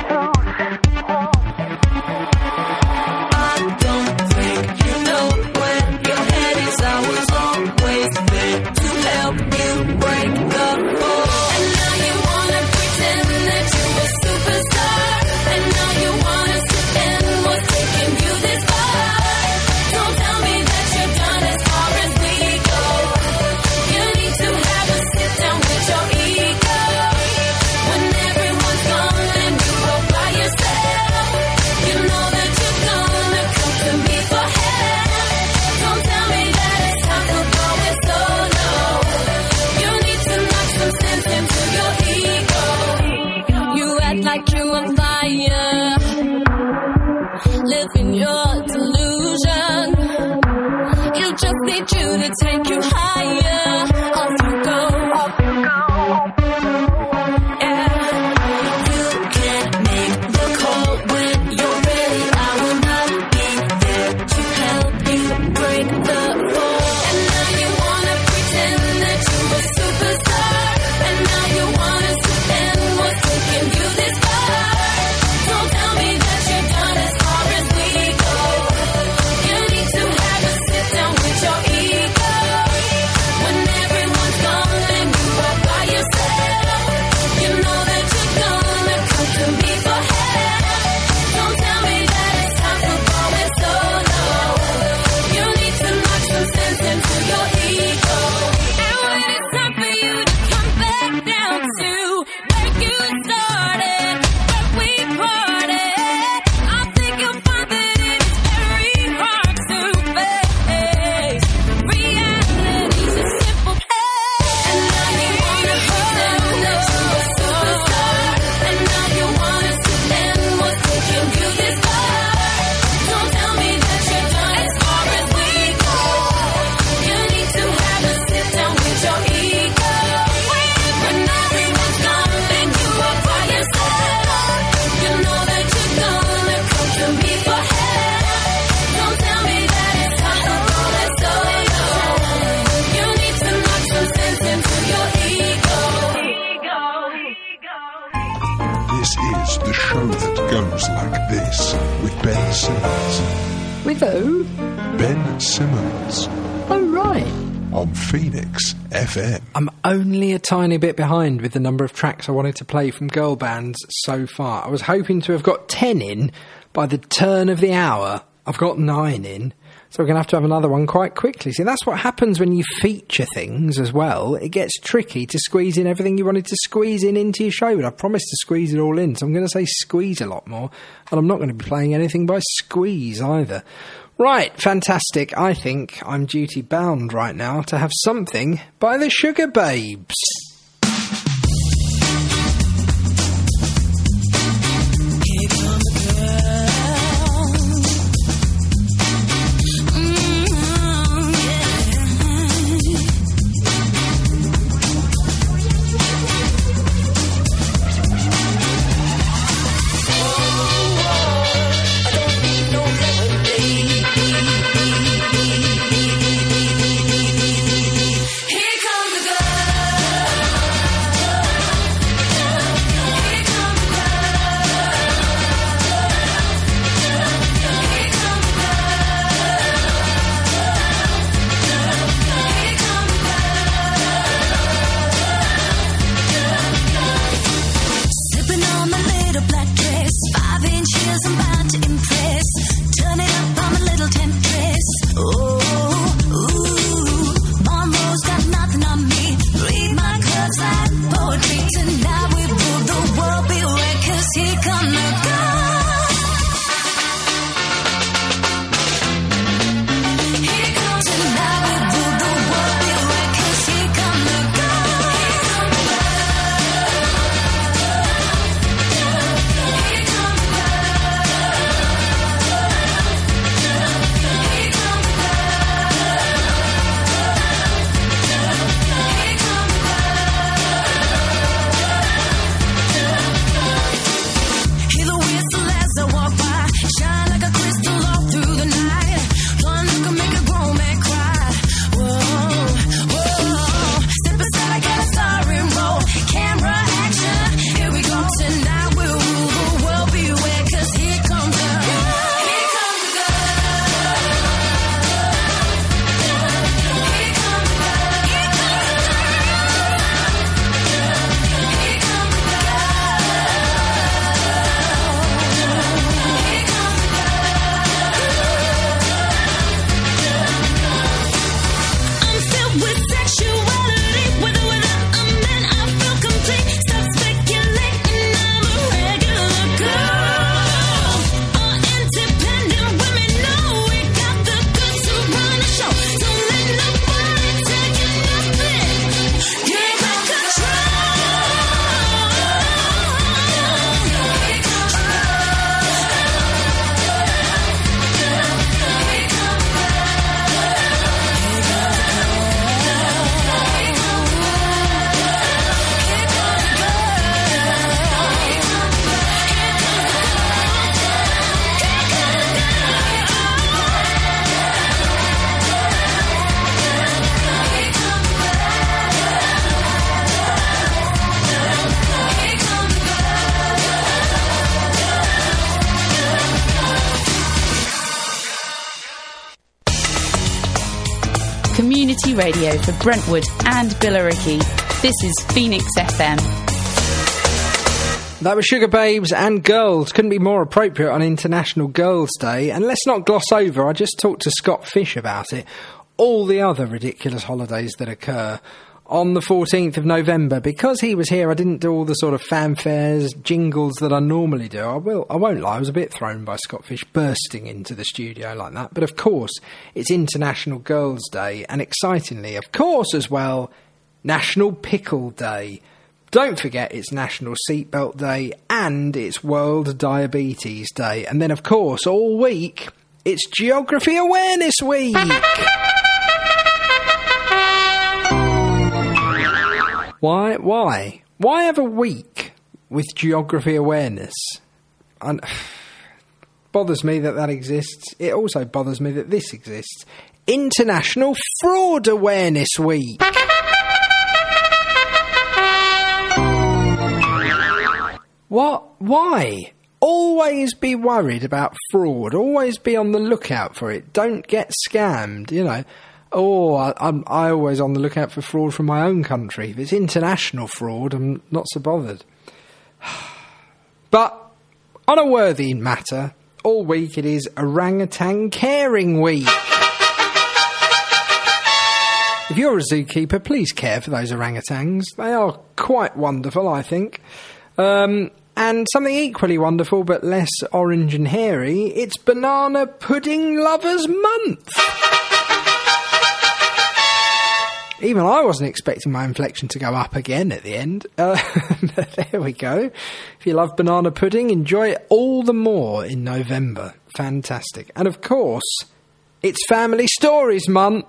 I don't think you know where your head is. I was always there to help you break the fall. And now you wanna pretend that you're a superstar. And now you wanna sit in what's taking you this far. Don't tell me that you're done as far as we go. You need to have a sit down with your ego. When everyone's gone and you go by yourself, you know that you're gonna come to me for help. Don't tell me that it's time to go it solo. You need to knock some sense into your ego. You act like you're on fire, live in your delusion. You just need you to take you higher. Off you go. Yeah. is the show that goes like this with Ben Simmons. With who? Ben Simmons. Oh, right. On Phoenix F M. I'm only a tiny bit behind with the number of tracks I wanted to play from girl bands so far. I was hoping to have got ten in by the turn of the hour. I've got nine in. So we're going to have to have another one quite quickly. See, that's what happens when you feature things as well. It gets tricky to squeeze in everything you wanted to squeeze in into your show. But I promised to squeeze it all in, so I'm going to say squeeze a lot more. And I'm not going to be playing anything by Squeeze either. Right, fantastic. I think I'm duty bound right now to have something by the Sugar Babes. Community radio for Brentwood and Billericay. This is Phoenix F M. That was Sugar Babes and Girls. Couldn't be more appropriate on International Girls' Day. And let's not gloss over, I just talked to Scott Fish about it, all the other ridiculous holidays that occur on the fourteenth of November. Because he was here, I didn't do all the sort of fanfares, jingles that I normally do. I will, I won't lie, I was a bit thrown by Scott Fish bursting into the studio like that. But of course, it's International Girls' Day, and excitingly, of course as well, National Pickle Day. Don't forget it's National Seatbelt Day and it's World Diabetes Day. And then, of course, all week, it's Geography Awareness Week. Why? Why? Why have a week with geography awareness? And bothers me that that exists. It also bothers me that this exists. International Fraud Awareness Week. What? Why? Always be worried about fraud. Always be on the lookout for it. Don't get scammed, you know. Oh, I, I'm I always on the lookout for fraud from my own country. If it's international fraud, I'm not so bothered. But on a worthy matter, all week it is Orangutan Caring Week. If you're a zookeeper, please care for those orangutans. They are quite wonderful, I think. Um... And something equally wonderful, but less orange and hairy, it's Banana Pudding Lovers Month. Even I wasn't expecting my inflection to go up again at the end. Uh, there we go. If you love banana pudding, enjoy it all the more in November. Fantastic. And of course, it's Family Stories Month.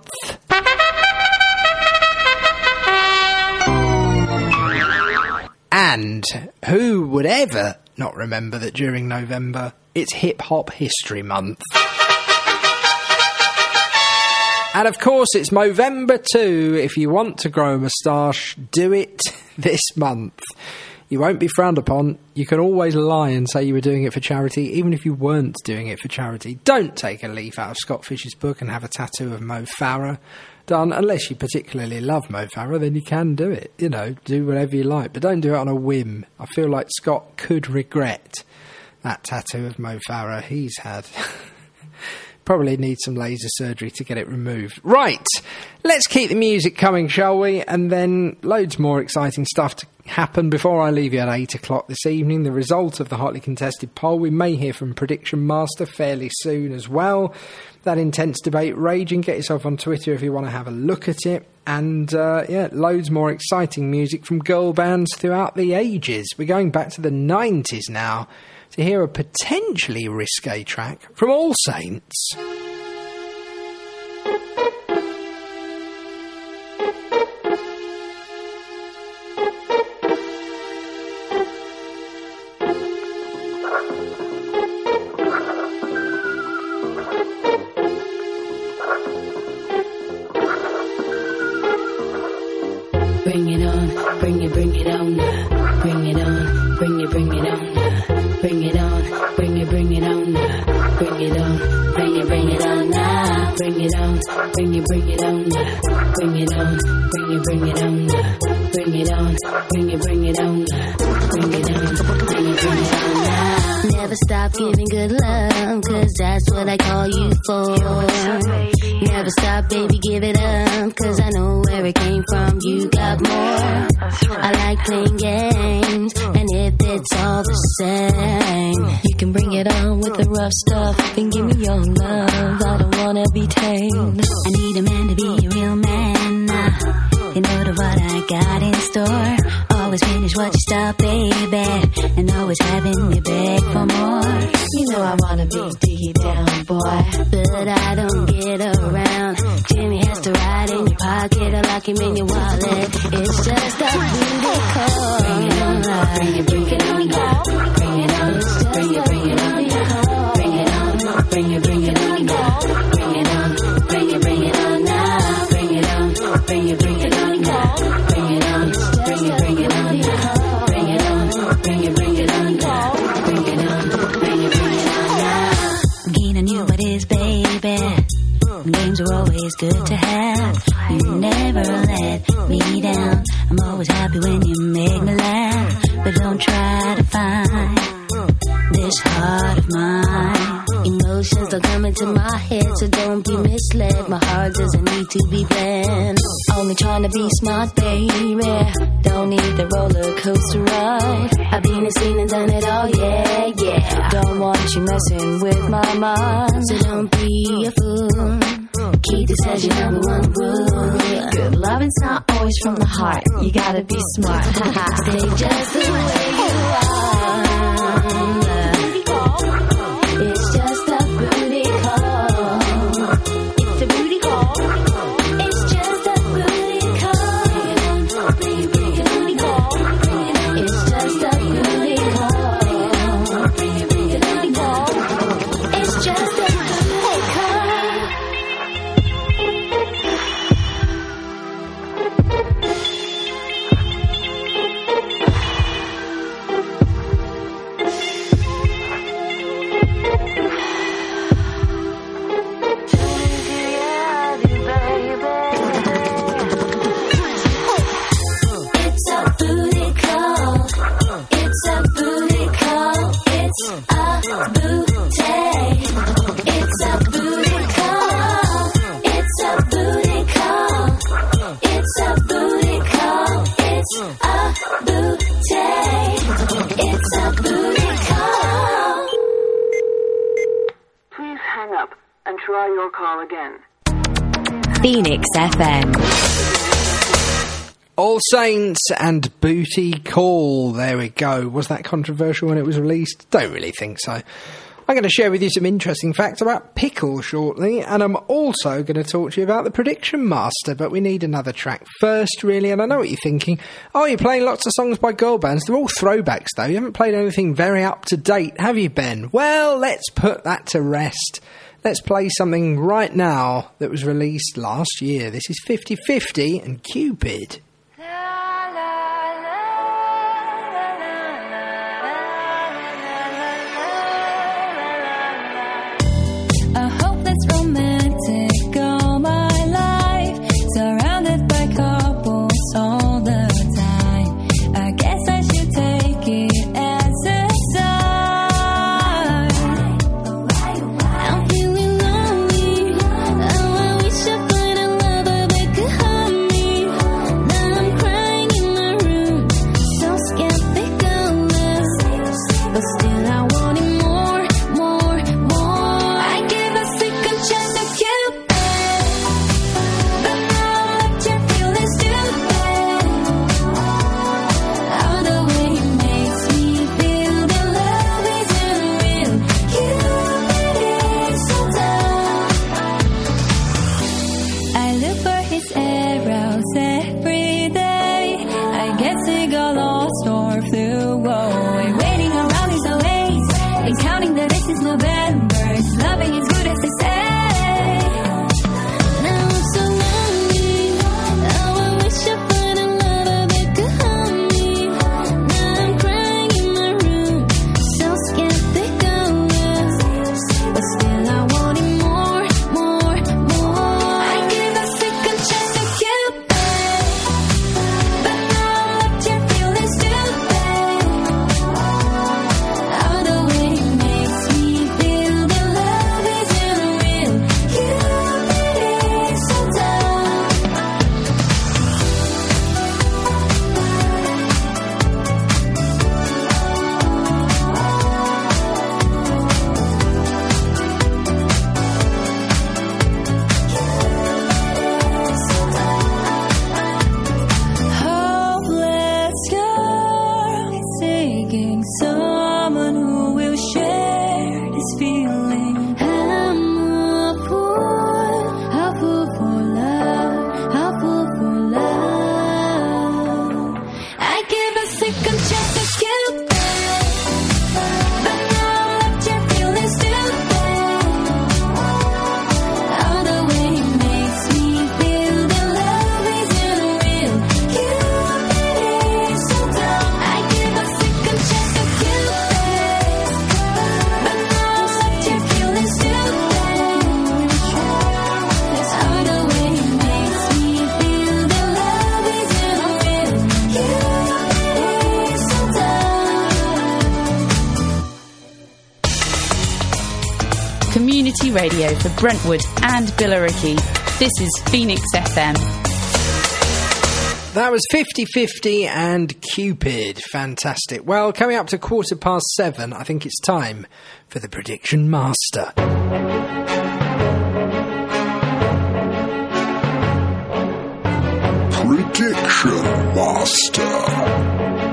And who would ever not remember that during November, it's Hip Hop History Month. And of course, it's Movember too. If you want to grow a moustache, do it this month. You won't be frowned upon. You can always lie and say you were doing it for charity, even if you weren't doing it for charity. Don't take a leaf out of Scott Fish's book and have a tattoo of Mo Farah done. Unless you particularly love Mo Farah, then you can do it. You know, do whatever you like, but don't do it on a whim. I feel like Scott could regret that tattoo of Mo Farah he's had. Probably needs some laser surgery to get it removed. Right, let's keep the music coming, shall we? And then loads more exciting stuff to happen before I leave you at eight o'clock this evening. The result of the hotly contested poll. We may hear from Prediction Master fairly soon as well. That intense debate raging. Get yourself on Twitter if you want to have a look at it. And, uh, yeah, loads more exciting music from girl bands throughout the ages. We're going back to the nineties now to hear a potentially risque track from All Saints. Bring it on, bring it, bring it on, uh, bring it on, bring it, bring it on, uh, bring it on, bring it, bring it on, uh, bring it on, bring it, bring it on, now, bring it on, bring it, bring it on, uh, bring it on, bring it, bring it on, uh, bring it on, bring it, bring it on, uh, bring it on, bring it, bring it on, now. Never stop giving good love, cause that's what I call you for. Never stop, baby, give it up, cause I know where it came from, you got more. I like playing games, and if it's all the same, you can bring it on with the rough stuff, and give me your love, I don't wanna be tamed. I need a man to be a real man, uh, you know the what I got in store. Always finish what you start, baby, and always having me beg for more. You know I wanna be deep down, boy, but I don't get around. Jimmy has to ride in your pocket, I lock him in your wallet. It's just a booty call. Bring it on, bring it, bring it on, bring it on, bring it, bring it on, bring it on, bring it, bring it on, bring it on, bring it, bring it on now, bring it on, bring it, bring it on, bring it on, bring it, bring it on, bring it on, bring it on, bring it, bring it on now, bring it on, bring it, bring it on now. Gina knew what is, baby. Games are always good to have. You never let me down. I'm always happy when you make me laugh. But don't try to find this heart of mine. Emotions don't come into my head, so don't be misled. My heart doesn't need to be bled. Only trying to be smart, baby. Don't need the roller coaster ride. I've been and seen and done it all, yeah, yeah. Don't want you messing with my mind, so don't be a fool. Keep this as your number one rule. Good loving's not always from the heart. You gotta be smart. Stay just the way you are. It's just a booty call. It's a booty call. It's just a booty call. Bring it, bring it, booty call. It's just a booty call. Bring it, bring it, booty call. It's just a booty call. try your call again. Phoenix F M. All Saints and Booty Call. There we go. Was that controversial when it was released? Don't really think so. I'm going to share with you some interesting facts about Pickle shortly, and I'm also going to talk to you about the Prediction Master, but we need another track first, really, and I know what you're thinking. Oh, you're playing lots of songs by girl bands. They're all throwbacks, though. You haven't played anything very up-to-date, have you, Ben? Well, let's put that to rest. Let's play something right now that was released last year. This is fifty fifty and Cupid. Radio for Brentwood and Billericay. This is Phoenix F M. That was fifty fifty and Cupid. Fantastic. Well, coming up to quarter past seven, I think it's time for the Prediction Master. Prediction Master.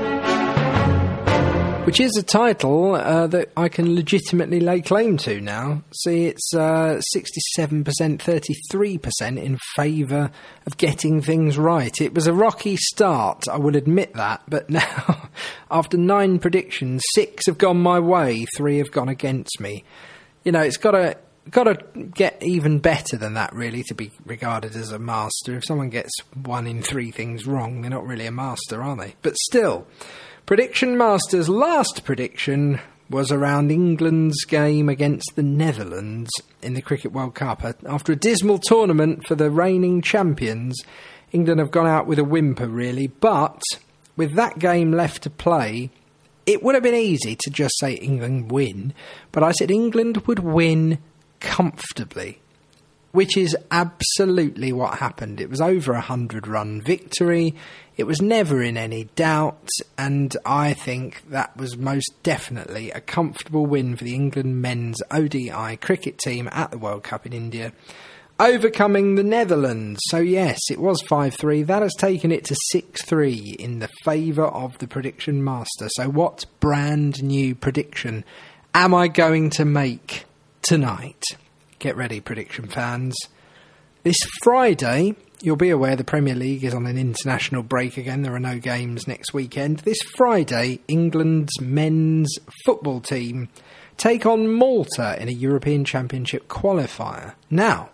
Which is a title uh, that I can legitimately lay claim to now. See, it's uh, sixty-seven percent, thirty-three percent in favour of getting things right. It was a rocky start, I will admit that, but now, after nine predictions, six have gone my way, three have gone against me. You know, it's got to got to get even better than that, really, to be regarded as a master. If someone gets one in three things wrong, they're not really a master, are they? But still, Prediction Master's last prediction was around England's game against the Netherlands in the Cricket World Cup. After a dismal tournament for the reigning champions, England have gone out with a whimper, really. But with that game left to play, it would have been easy to just say England win. But I said England would win comfortably. which is absolutely what happened. It was over a hundred-run victory. It was never in any doubt, and I think that was most definitely a comfortable win for the England men's O D I cricket team at the World Cup in India, overcoming the Netherlands. So yes, it was five three. That has taken it to six three in the favour of the prediction master. So what brand new prediction am I going to make tonight? Get ready, prediction fans. This Friday, you'll be aware the Premier League is on an international break again. There are no games next weekend. This Friday, England's men's football team take on Malta in a European Championship qualifier. Now,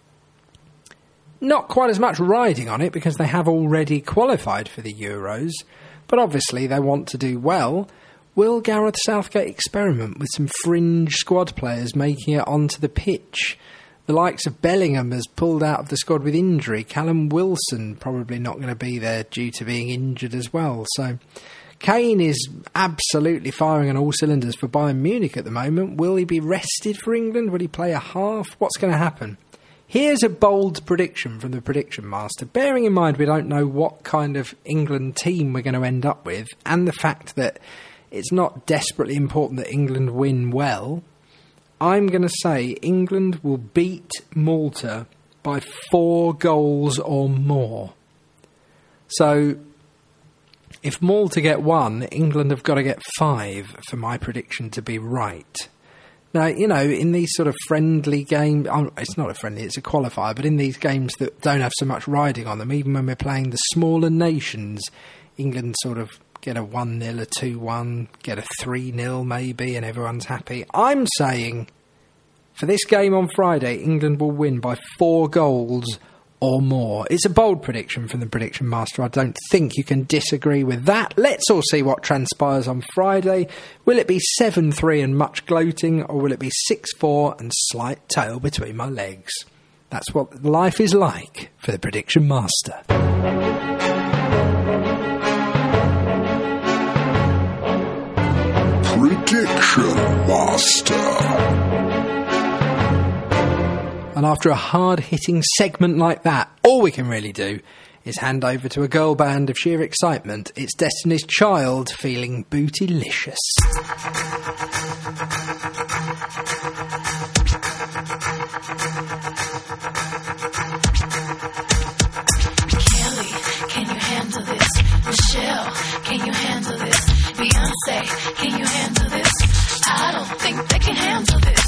not quite as much riding on it because they have already qualified for the Euros, but obviously they want to do well. Will Gareth Southgate experiment with some fringe squad players making it onto the pitch? The likes of Bellingham has pulled out of the squad with injury. Callum Wilson probably not going to be there due to being injured as well. So Kane is absolutely firing on all cylinders for Bayern Munich at the moment. Will he be rested for England? Will he play a half? What's going to happen? Here's a bold prediction from the prediction master. Bearing in mind we don't know what kind of England team we're going to end up with, and the fact that it's not desperately important that England win well, I'm going to say England will beat Malta by four goals or more. So if Malta get one, England have got to get five for my prediction to be right. Now, you know, in these sort of friendly games, oh, it's not a friendly, it's a qualifier, but in these games that don't have so much riding on them, even when we're playing the smaller nations, England sort of get a one nil, a two one, get a three nil maybe, and everyone's happy. I'm saying for this game on Friday, England will win by four goals or more. It's a bold prediction from the prediction master. I don't think you can disagree with that. Let's all see what transpires on Friday. Will it be seven three and much gloating, or will it be six four and slight tail between my legs? That's what life is like for the prediction master. Prediction Master. And after a hard-hitting segment like that, all we can really do is hand over to a girl band of sheer excitement. It's Destiny's Child feeling bootylicious. Kelly, can you handle this? Michelle, can you handle this? Beyonce, can you handle this? I don't think they can handle this.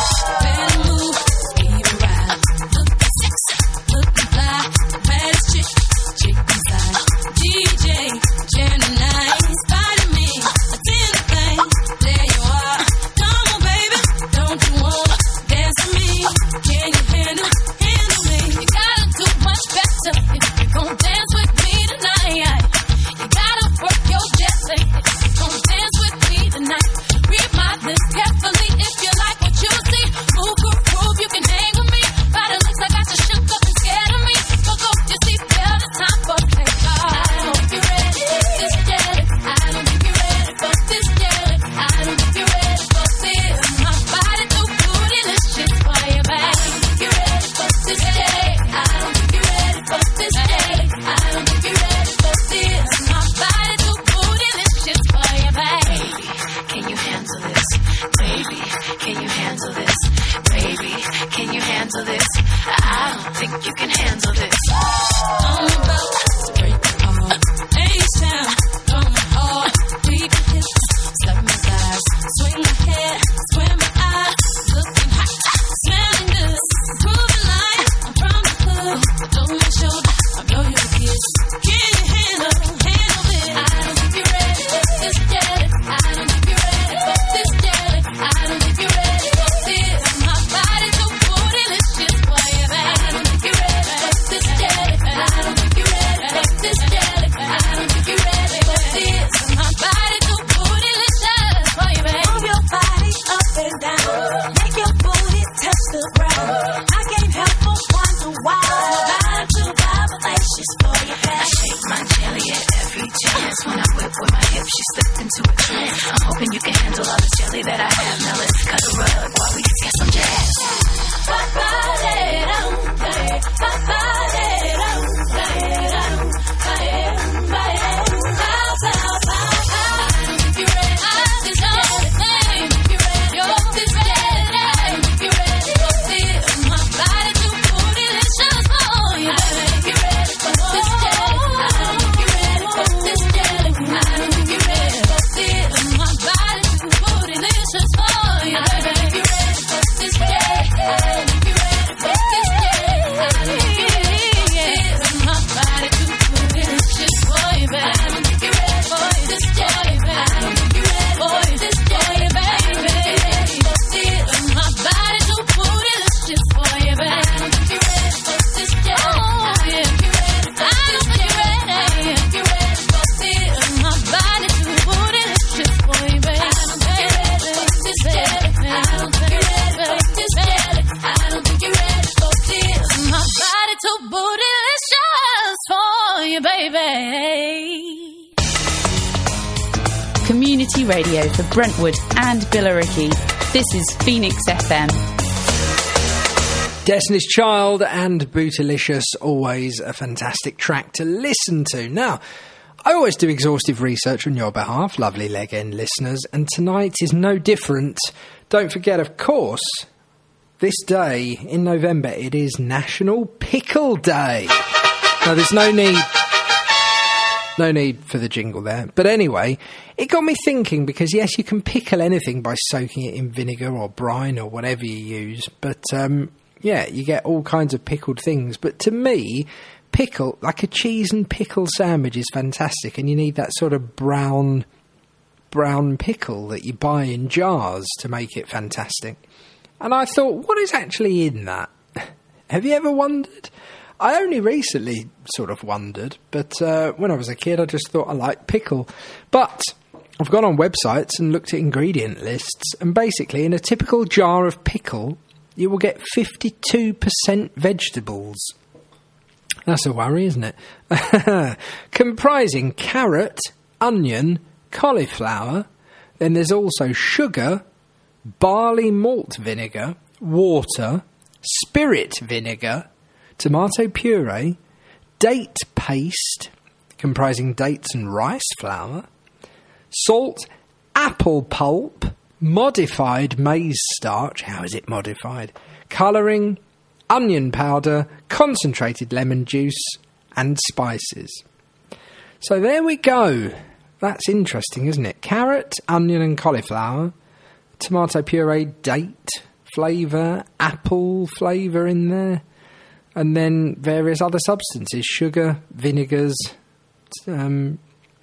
Better move, even ride. Looking sexy, looking fly. The baddest chick, chick inside. D J, Gemini, inspired me. A ten thing, there you are. Come on, baby, don't you wanna dance with me? Can you handle, handle me? You gotta do much better if you gon' dance with me tonight. You gotta work your jet if you gon' dance with me tonight. Read my lips carefully if you like what you see. Move, groove, groove, you can hang with me. By the looks I got you shook up and scared of me. Fuck off your seatbelt, it's time for play. I don't think you're ready for this jelly. I don't think you're ready for this jelly. I don't think you're ready for this. My body too bootylicious for you, babe. I don't think you're ready for this jelly. I don't think you're ready for this jelly. I don't think you're ready for this. My body too bootylicious for you, babe. Can you handle this? Baby, can you handle this? Baby, can you handle this? I don't think you can handle this. I'm about to break it all. H-Town, going hard. Beat the hips, step my thighs. Swing my head, swim my eyes. Looking hot, smelling good. Moving like I'm from the club. Over my shoulder, I blow you a kiss. Can you handle, handle this? I don't think you're ready for this jelly. I don't think you're ready for this jelly. I don't think you're ready for this. My body too bootylicious for you, babe. I don't think you're ready for this jelly. I don't think you're ready for this jelly. I don't think you're ready for this. My body too bootylicious for you, babe. Move your body up and down. Make your booty touch the ground. I can't help but wonder why my body too vivacious for you, I babe. shake my jelly at every chance. When I whip with my hips, you slip into a trance. I'm hoping you can handle all the jelly that I have. Now let's cut a rug while we get some jazz. Body, Community radio for Brentwood and Billericay. This is Phoenix F M. Destiny's Child and Bootylicious, always a fantastic track to listen to. Now, I always do exhaustive research on your behalf, lovely leg end listeners, and tonight is no different. Don't forget, of course, this day in November, it is National Pickle Day. Now, there's no need... No need for the jingle there. But anyway, it got me thinking because, yes, you can pickle anything by soaking it in vinegar or brine or whatever you use. But, um, yeah, you get all kinds of pickled things. But to me, pickle, like a cheese and pickle sandwich is fantastic. And you need that sort of brown, brown pickle that you buy in jars to make it fantastic. And I thought, what is actually in that? Have you ever wondered? I only recently sort of wondered, but uh, when I was a kid, I just thought I liked pickle. But I've gone on websites and looked at ingredient lists, and basically in a typical jar of pickle, you will get fifty-two percent vegetables. That's a worry, isn't it? Comprising carrot, onion, cauliflower, then there's also sugar, barley malt vinegar, water, spirit vinegar, tomato puree, date paste, comprising dates and rice flour, salt, apple pulp, modified maize starch, how is it modified, colouring, onion powder, concentrated lemon juice, and spices. So there we go. That's interesting, isn't it? Carrot, onion and cauliflower, tomato puree, date flavour, apple flavour in there, and then various other substances, sugar, vinegars, um,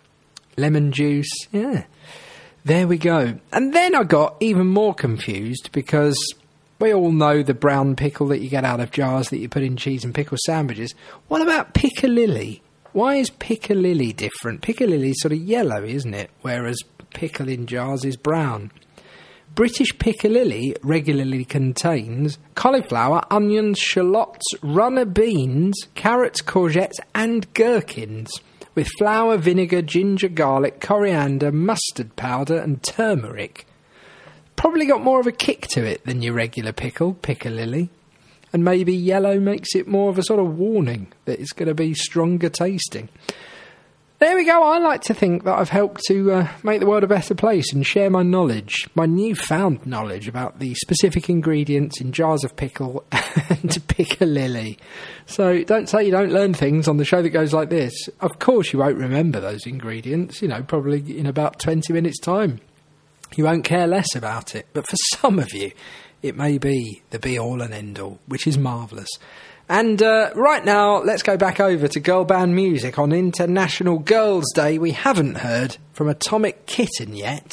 lemon juice, yeah. There we go. And then I got even more confused because we all know the brown pickle that you get out of jars that you put in cheese and pickle sandwiches. What about piccalilli? Why is piccalilli different? Piccalilli is sort of yellow, isn't it? Whereas pickle in jars is brown. British piccalilli regularly contains cauliflower, onions, shallots, runner beans, carrots, courgettes and gherkins, with flour, vinegar, ginger, garlic, coriander, mustard powder and turmeric. Probably got more of a kick to it than your regular pickle, piccalilli. And maybe yellow makes it more of a sort of warning that it's going to be stronger tasting. There we go. I like to think that I've helped to uh, make the world a better place and share my knowledge, my newfound knowledge about the specific ingredients in jars of pickle and piccalilli. So don't say you don't learn things on the show that goes like this. Of course you won't remember those ingredients, you know, probably in about twenty minutes' time. You won't care less about it. But for some of you, it may be the be-all and end-all, which is marvellous. And uh, right now, let's go back over to girl band music. On International Girls' Day, we haven't heard from Atomic Kitten yet.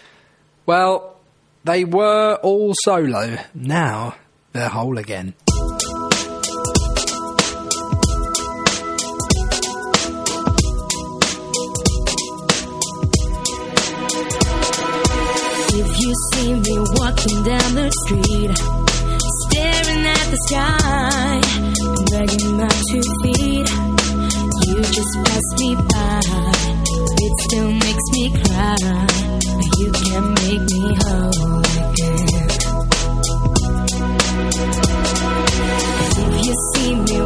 Well, they were all solo. Now, they're whole again. If you see me walking down the street, staring at the sky, begging not to feed, you just pass me by. It still makes me cry, but you can make me whole again. If you see me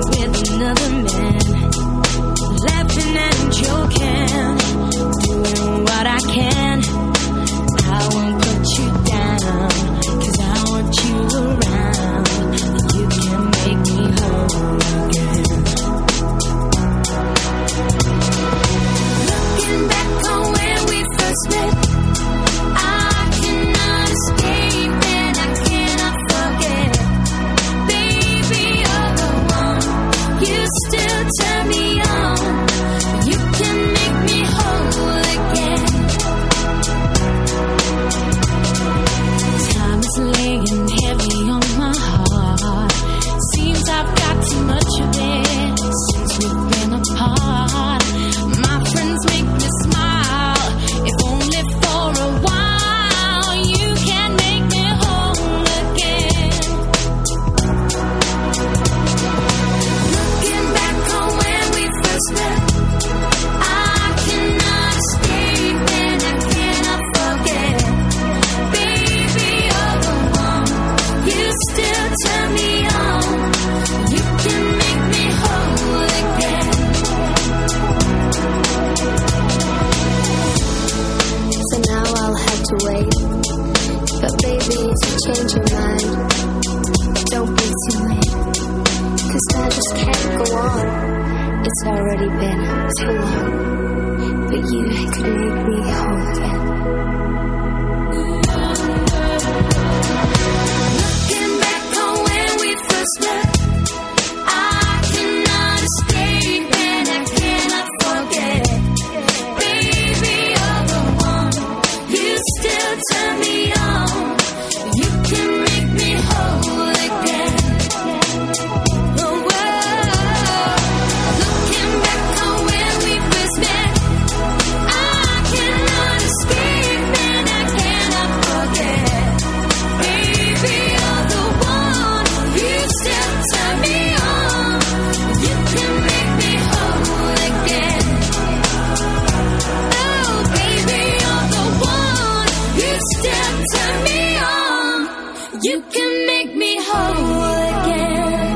It's already been too long, but you can make me whole again. Looking back on when we first met, I cannot escape and I cannot forget. Baby, you're the one. You still turn me on. You can make me whole again. Oh, whoa. Looking back on when we first met, I cannot escape and I cannot forget. Baby, you're the one. You still turn me on. You can make me whole again. Oh, baby, you're the one. You still turn me on. You can make me whole again.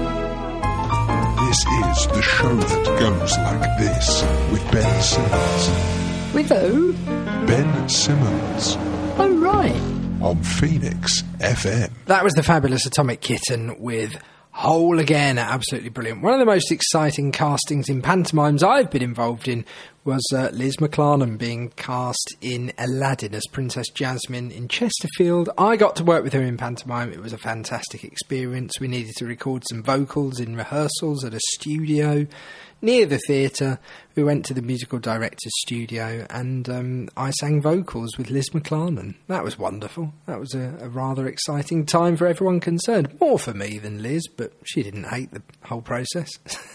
This is the show that goes like this with Ben Simmons. With who? Ben Simmons Oh, right. on Phoenix F M. That was the fabulous Atomic Kitten with Whole Again. Absolutely brilliant. One of the most exciting castings in pantomimes I've been involved in was uh, Liz McClarnon being cast in Aladdin as Princess Jasmine in Chesterfield. I got to work with her in pantomime. It was a fantastic experience. We needed to record some vocals in rehearsals at a studio near the theatre. We went to the musical director's studio and um, I sang vocals with Liz McClarnon. That was wonderful. That was a, a rather exciting time for everyone concerned. More for me than Liz, but she didn't hate the whole process.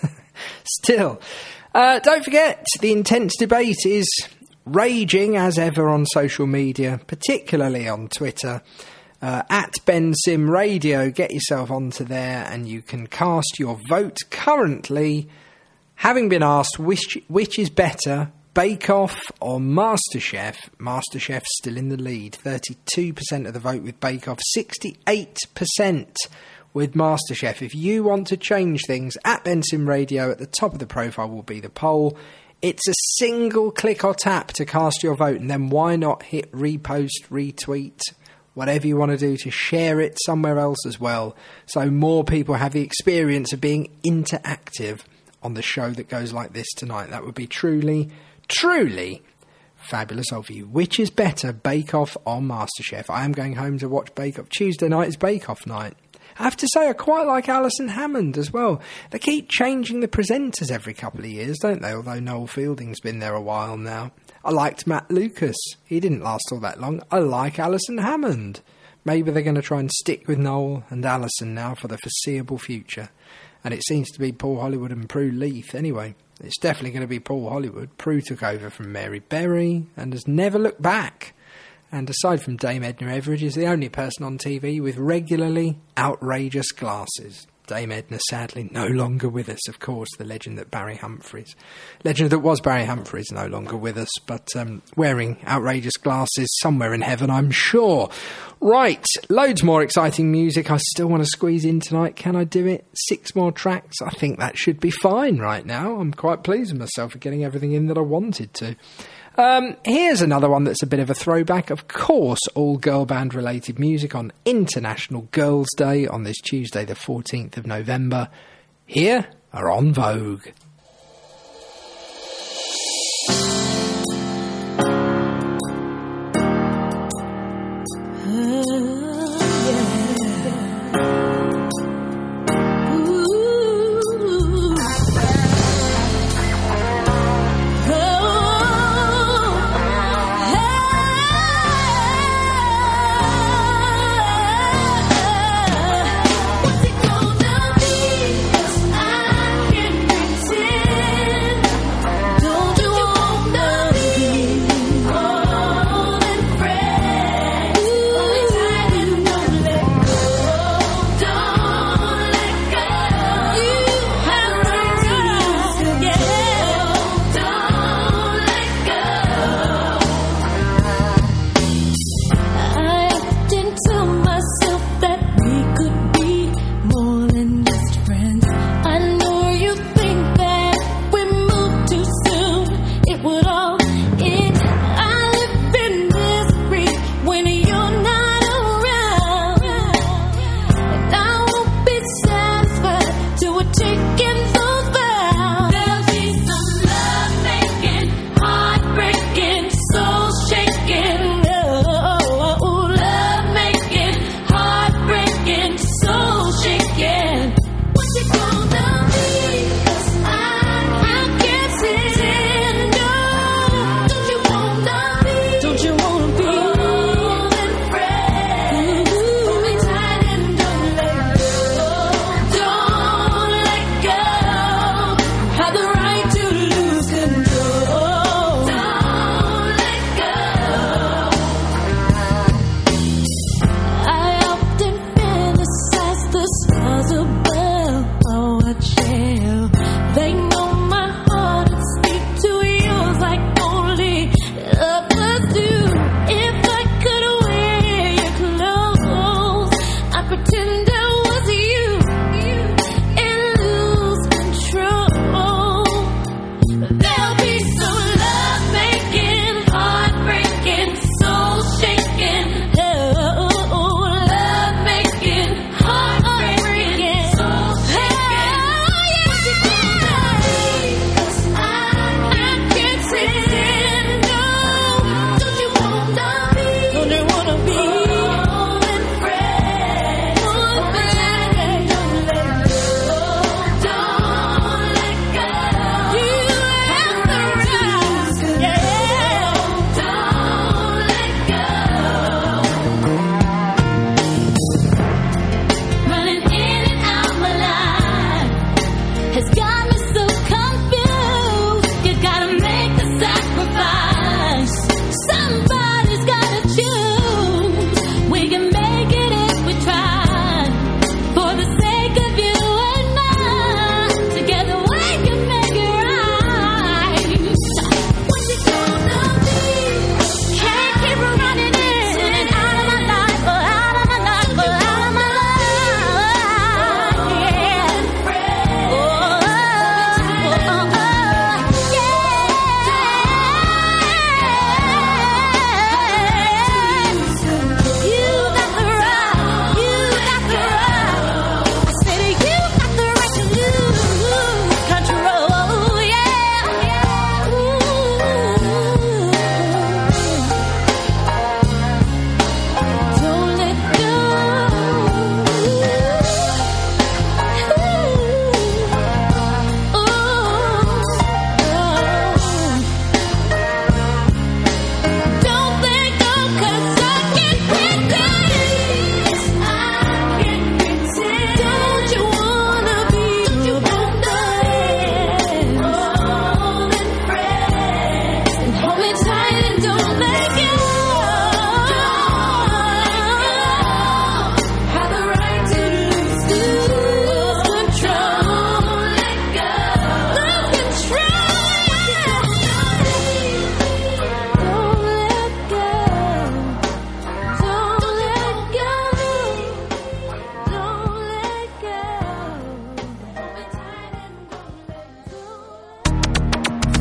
Still, uh, don't forget, the intense debate is raging as ever on social media, particularly on Twitter. Uh, at Ben Sim Radio, get yourself onto there and you can cast your vote. Currently, having been asked which which is better, Bake Off or MasterChef, MasterChef's still in the lead. thirty-two percent of the vote with Bake Off, sixty-eight percent with MasterChef. If you want to change things, at Ben Sim Radio, at the top of the profile will be the poll. It's a single click or tap to cast your vote, and then why not hit repost, retweet, whatever you want to do to share it somewhere else as well, so more people have the experience of being interactive on the show that goes like this tonight. That would be truly, truly fabulous of you. Which is better, Bake Off or MasterChef? I am going home to watch Bake Off. Tuesday night is Bake Off night. I have to say, I quite like Alison Hammond as well. They keep changing the presenters every couple of years, don't they? Although Noel Fielding's been there a while now. I liked Matt Lucas. He didn't last all that long. I like Alison Hammond. Maybe they're going to try and stick with Noel and Alison now for the foreseeable future. And it seems to be Paul Hollywood and Prue Leith anyway. It's definitely going to be Paul Hollywood. Prue took over from Mary Berry and has never looked back. And aside from Dame Edna Everage, is the only person on T V with regularly outrageous glasses. Dame Edna, sadly, no longer with us, of course, the legend that Barry Humphries. Legend that was Barry Humphries, no longer with us, but um, wearing outrageous glasses somewhere in heaven, I'm sure. Right, loads more exciting music I still want to squeeze in tonight. Can I do it? Six more tracks? I think that should be fine right now. I'm quite pleased with myself for getting everything in that I wanted to. Um, here's another one that's a bit of a throwback. Of course, all girl band related music on International Girls' Day on this Tuesday the fourteenth of November. Here are En Vogue. What's it gonna be? I can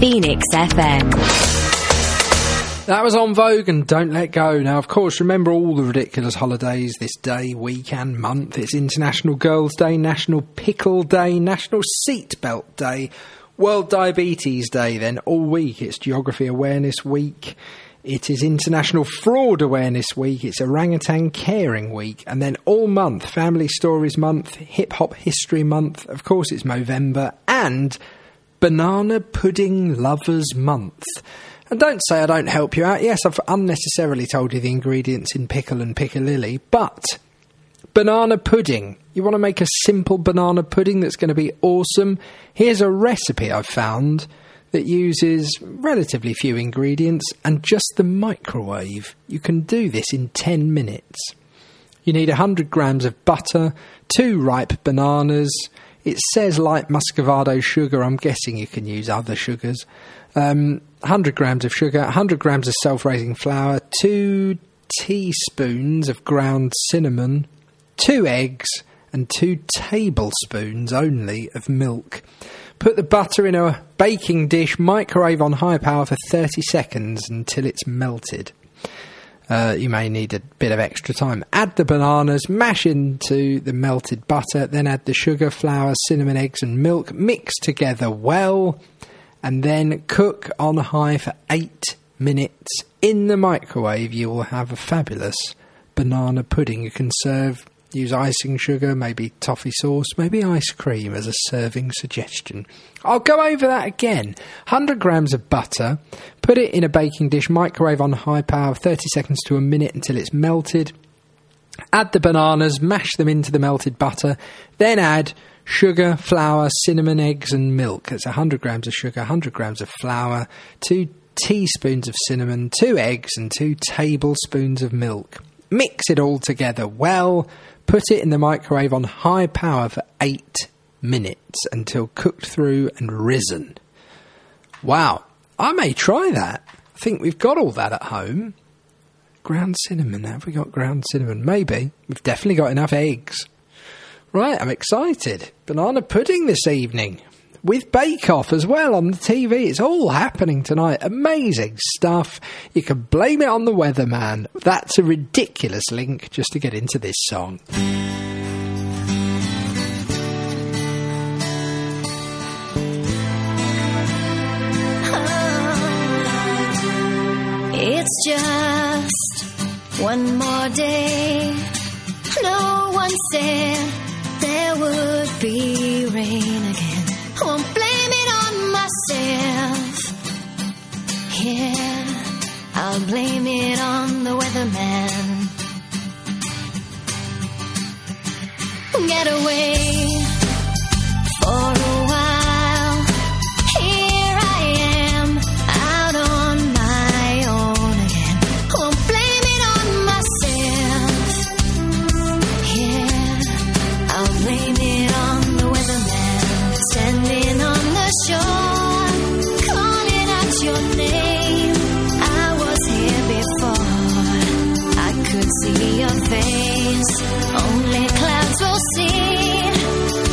Phoenix F M. That was On Vogue and Don't Let Go. Now, of course, remember all the ridiculous holidays this day, week and month. It's International Girls' Day, National Pickle Day, National Seatbelt Day, World Diabetes Day. Then all week it's Geography Awareness Week. It is International Fraud Awareness Week. It's Orangutan Caring Week. And then all month, Family Stories Month, Hip Hop History Month. Of course, it's Movember and Banana Pudding Lovers Month. And don't say I don't help you out. Yes, I've unnecessarily told you the ingredients in pickle and piccalilli, but banana pudding. You want to make a simple banana pudding that's going to be awesome? Here's a recipe I've found that uses relatively few ingredients and just the microwave. You can do this in ten minutes. You need one hundred grams of butter, two ripe bananas. It says light muscovado sugar. I'm guessing you can use other sugars. Um, one hundred grams of sugar, one hundred grams of self-raising flour, two teaspoons of ground cinnamon, two eggs, and two tablespoons only of milk. Put the butter in a baking dish, microwave on high power for thirty seconds until it's melted. Uh, you may need a bit of extra time. Add the bananas, mash into the melted butter, then add the sugar, flour, cinnamon, eggs and milk. Mix together well, and then cook on high for eight minutes. In the microwave, you will have a fabulous banana pudding. You can serve, use icing sugar, maybe toffee sauce, maybe ice cream as a serving suggestion. I'll go over that again. one hundred grams of butter, put it in a baking dish, microwave on high power, thirty seconds to a minute until it's melted. Add the bananas, mash them into the melted butter, then add sugar, flour, cinnamon, eggs and milk. That's one hundred grams of sugar, one hundred grams of flour, two teaspoons of cinnamon, two eggs and two tablespoons of milk. Mix it all together well. Put it in the microwave on high power for eight minutes until cooked through and risen. Wow, I may try that. I think we've got all that at home. Ground cinnamon, have we got ground cinnamon? Maybe. We've definitely got enough eggs. Right, I'm excited. Banana pudding this evening. With Bake Off as well on the T V. It's all happening tonight. Amazing stuff. You can blame it on the weatherman. That's a ridiculous link just to get into this song. It's just one more day. No one said there would be rain again. I won't blame it on myself. Yeah, I'll blame it on the weatherman. Get away for a while. Here I am, out on my own again. I won't blame it on myself. Yeah, I'll blame it on the weatherman. Standing on the shore, calling out your name. I was here before. I could see your face. Only clouds will see.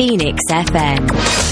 Phoenix F M.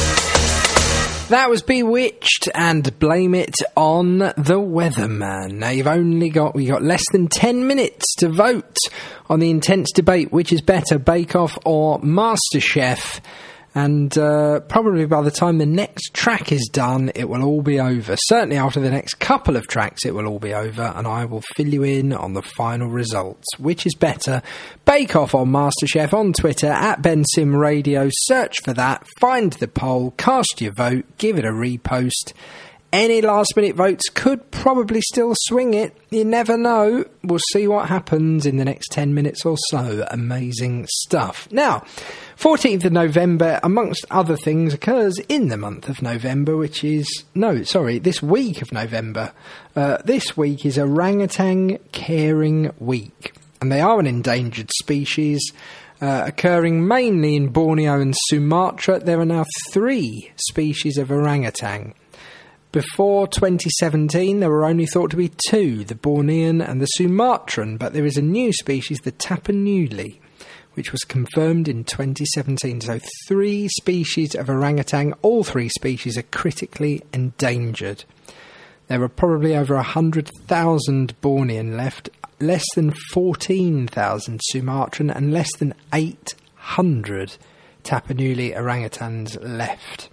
That was Bewitched and Blame It on the Weatherman. Now you've only got, we got less than ten minutes to vote on the intense debate, which is better, Bake Off or MasterChef. And uh, probably by the time the next track is done, it will all be over. Certainly after the next couple of tracks, it will all be over, and I will fill you in on the final results. Which is better, Bake Off or MasterChef? On Twitter, at Ben Sim Radio. Search for that, find the poll, cast your vote, give it a repost. Any last-minute votes could probably still swing it. You never know. We'll see what happens in the next ten minutes or so. Amazing stuff. Now, fourteenth of November, amongst other things, occurs in the month of November, which is... No, sorry, this week of November. Uh, this week is Orangutan Caring Week. And they are an endangered species, uh, occurring mainly in Borneo and Sumatra. There are now three species of orangutan. Before twenty seventeen, there were only thought to be two, the Bornean and the Sumatran, but there is a new species, the Tapanuli, which was confirmed in twenty seventeen. So three species of orangutan, all three species are critically endangered. There are probably over one hundred thousand Bornean left, less than fourteen thousand Sumatran, and less than eight hundred Tapanuli orangutans left.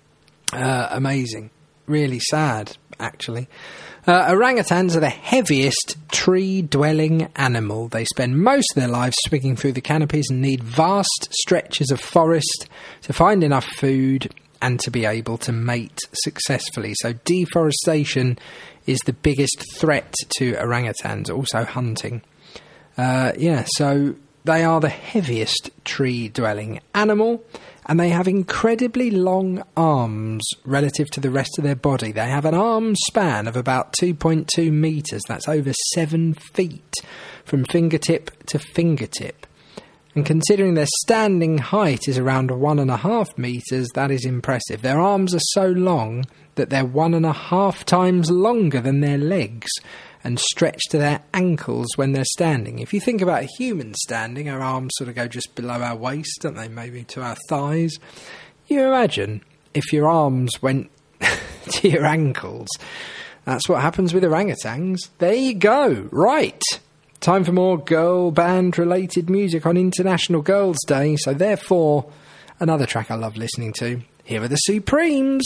Uh, amazing. Really sad, actually. Uh, orangutans are the heaviest tree-dwelling animal. They spend most of their lives swinging through the canopies and need vast stretches of forest to find enough food and to be able to mate successfully. So deforestation is the biggest threat to orangutans, also hunting. Uh, yeah, so they are the heaviest tree-dwelling animal. And they have incredibly long arms relative to the rest of their body. They have an arm span of about two point two metres. That's over seven feet from fingertip to fingertip. And considering their standing height is around one and a half metres, that is impressive. Their arms are so long that they're one and a half times longer than their legs and stretch to their ankles when they're standing. If you think about a human standing, our arms sort of go just below our waist, don't they, maybe to our thighs. You imagine if your arms went to your ankles. That's what happens with orangutans. There you go. Right. Time for more girl band-related music on International Girls' Day, so therefore, another track I love listening to. Here are the Supremes.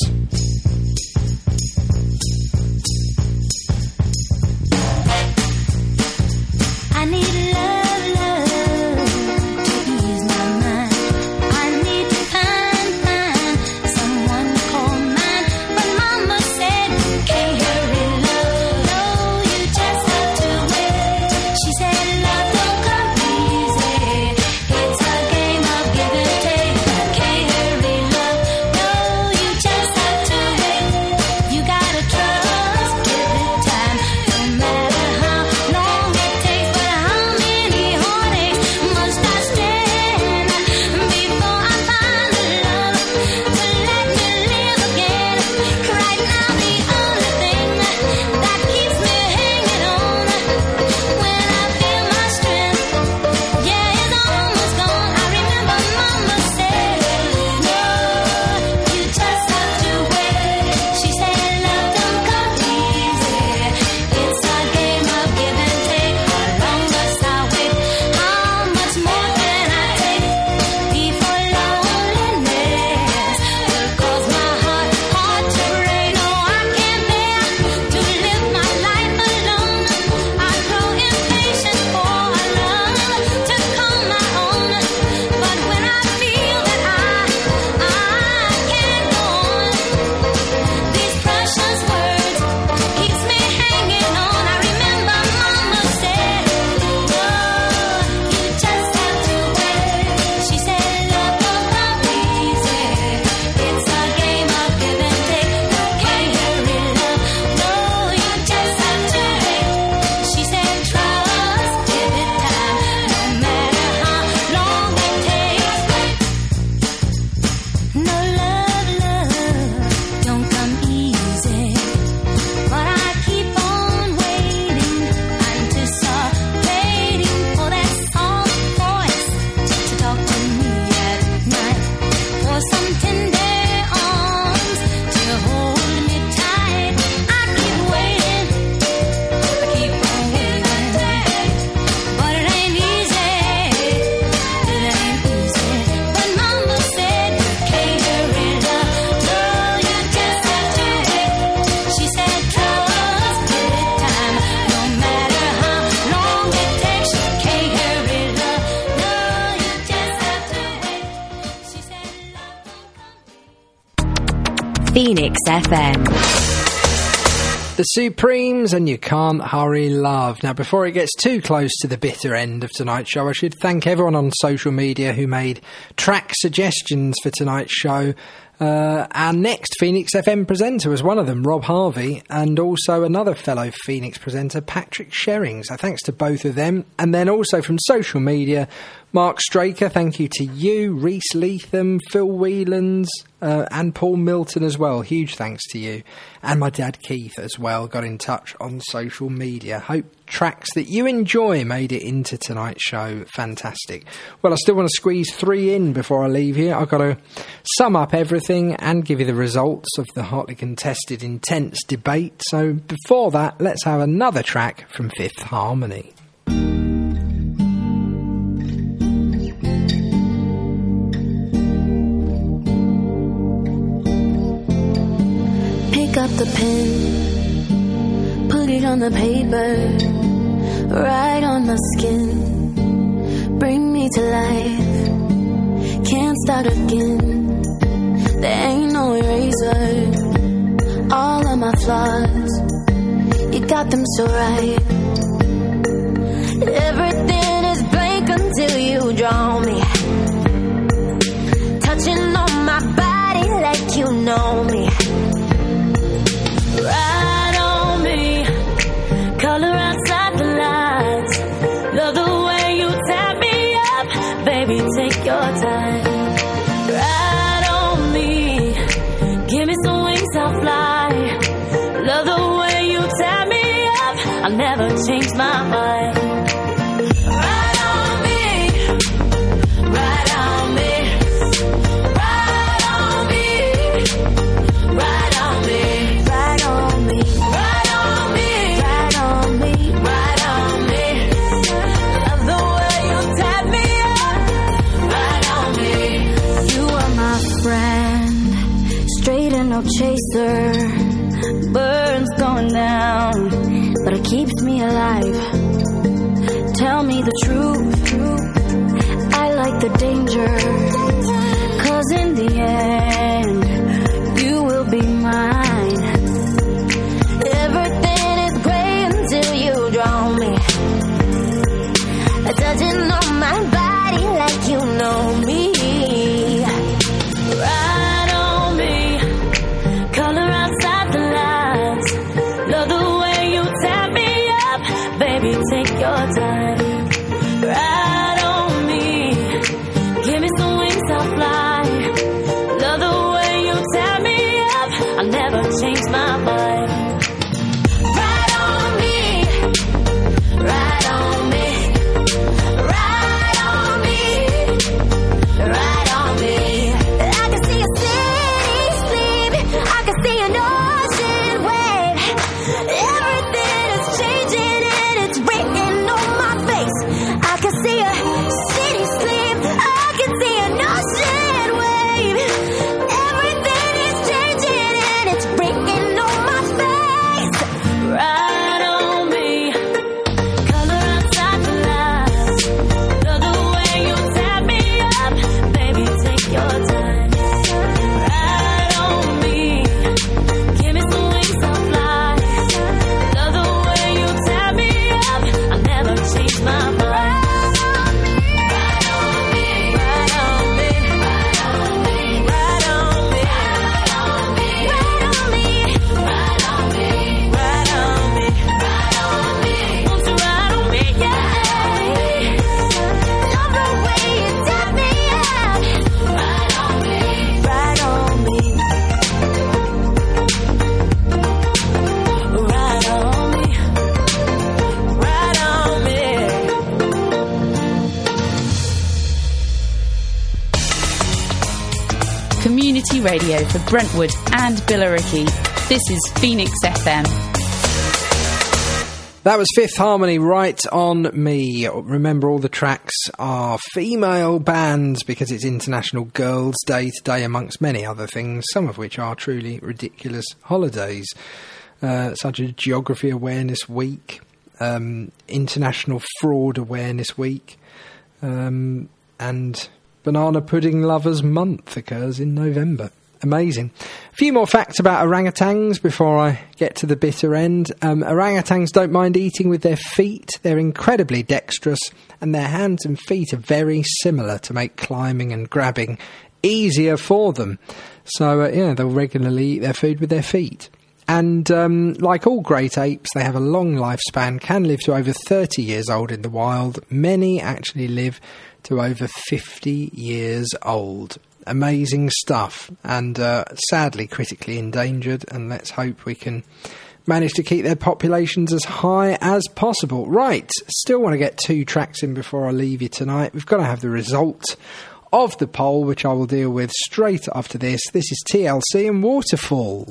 I need love, love to ease my mind. I need to find, find someone to call mine. But Mama said you can't hurry love. No, you just have to wait. She said love don't come easy. It's a game of give and take. I can't hurry love. No, you just have to Phoenix F M. The Supremes and You Can't Hurry Love. Now, before it gets too close to the bitter end of tonight's show, I should thank everyone on social media who made track suggestions for tonight's show. Uh, our next Phoenix F M presenter was one of them, Rob Harvey, and also another fellow Phoenix presenter, Patrick Sherring. So thanks to both of them. And then also from social media, Mark Straker, thank you to you, Reese Leatham, Phil Whelan's, uh, and Paul Milton as well. Huge thanks to you. And my dad Keith as well got in touch on social media. Hope tracks that you enjoy made it into tonight's show. Fantastic. Well, I still want to squeeze three in before I leave here. I've got to sum up everything and give you the results of the hotly contested, intense debate. So before that, let's have another track from Fifth Harmony. Pick up the pen, put it on the paper, right on my skin, bring me to life, can't start again, there ain't no eraser, all of my flaws, you got them so right, everything is blank until you draw me, touching on my body like you know me. Ride on me, color outside the lines. Love the way you tap me up, baby, take your time. Ride on me, give me some wings, I'll fly. Love the way you tap me up, I'll never change my mind. Ride on me, ride on me, ride on me, ride on me. No chaser, burns going down, but it keeps me alive. Tell me the truth, I like the danger, 'cause in the end, you will be mine. Everything is great until you draw me, touching on my body like you know me. Take your time, ride on me, give me some wings, I'll fly. Love the way you tap me up, I'll never change my mind. Ride on me, ride on me, ride on me, ride on me. I can see a city sleep, I can see an ocean wave. Everything is changing and it's written on my face. I can see a city sleep, I can see an ocean wave. Everything is changing and it's written on my face. Ride on me, color outside the lines. Love the way you tap me up, baby, take your time. Ride on me, give me some wings, I'll fly. Love the way you tap me up, I'll never change my mind. Community radio for Brentwood and Billericay. This is Phoenix F M. That was Fifth Harmony, Right On Me. Remember, all the tracks are female bands because it's International Girls' Day today, amongst many other things, some of which are truly ridiculous holidays, uh, such as Geography Awareness Week, um, International Fraud Awareness Week, um, and Banana Pudding Lovers Month occurs in November. amazing. A few more facts about orangutans before I get to the bitter end. Um, orangutans don't mind eating with their feet. They're incredibly dexterous, and their hands and feet are very similar to make climbing and grabbing easier for them. So, uh, yeah, they'll regularly eat their food with their feet. And um, like all great apes, they have a long lifespan, can live to over thirty years old in the wild. Many actually live to over fifty years old. Amazing stuff, and uh, sadly critically endangered, and let's hope we can manage to keep their populations as high as possible. Right, still want to get two tracks in before I leave you tonight. We've got to have the result of the poll, which I will deal with straight after this. This is T L C and Waterfalls.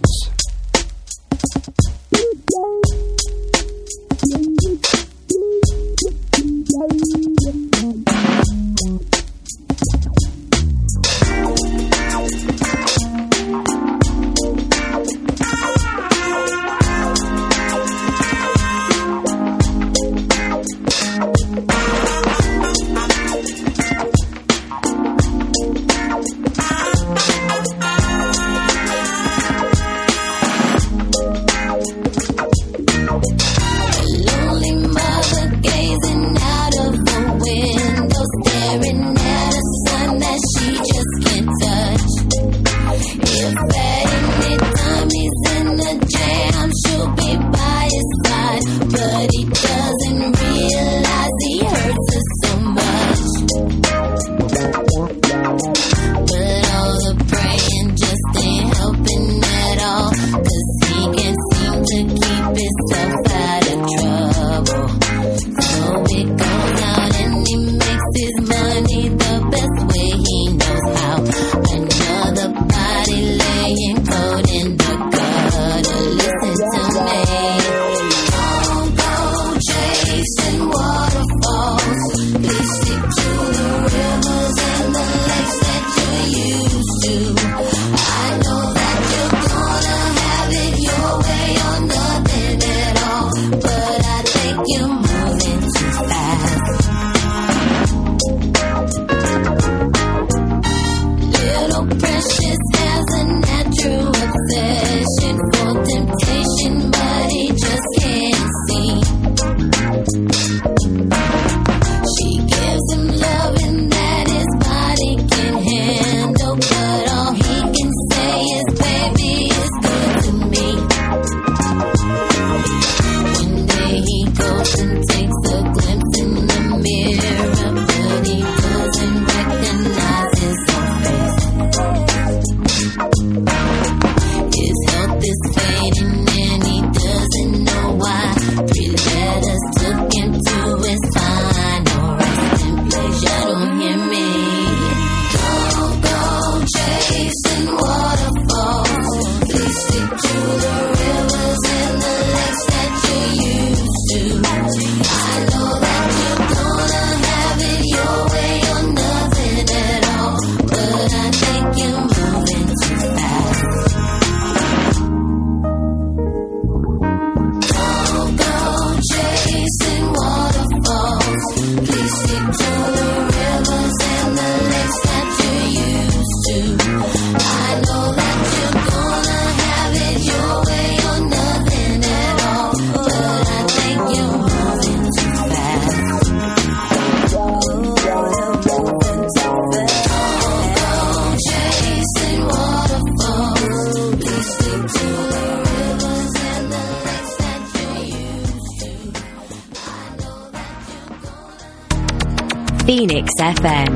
Phoenix F M.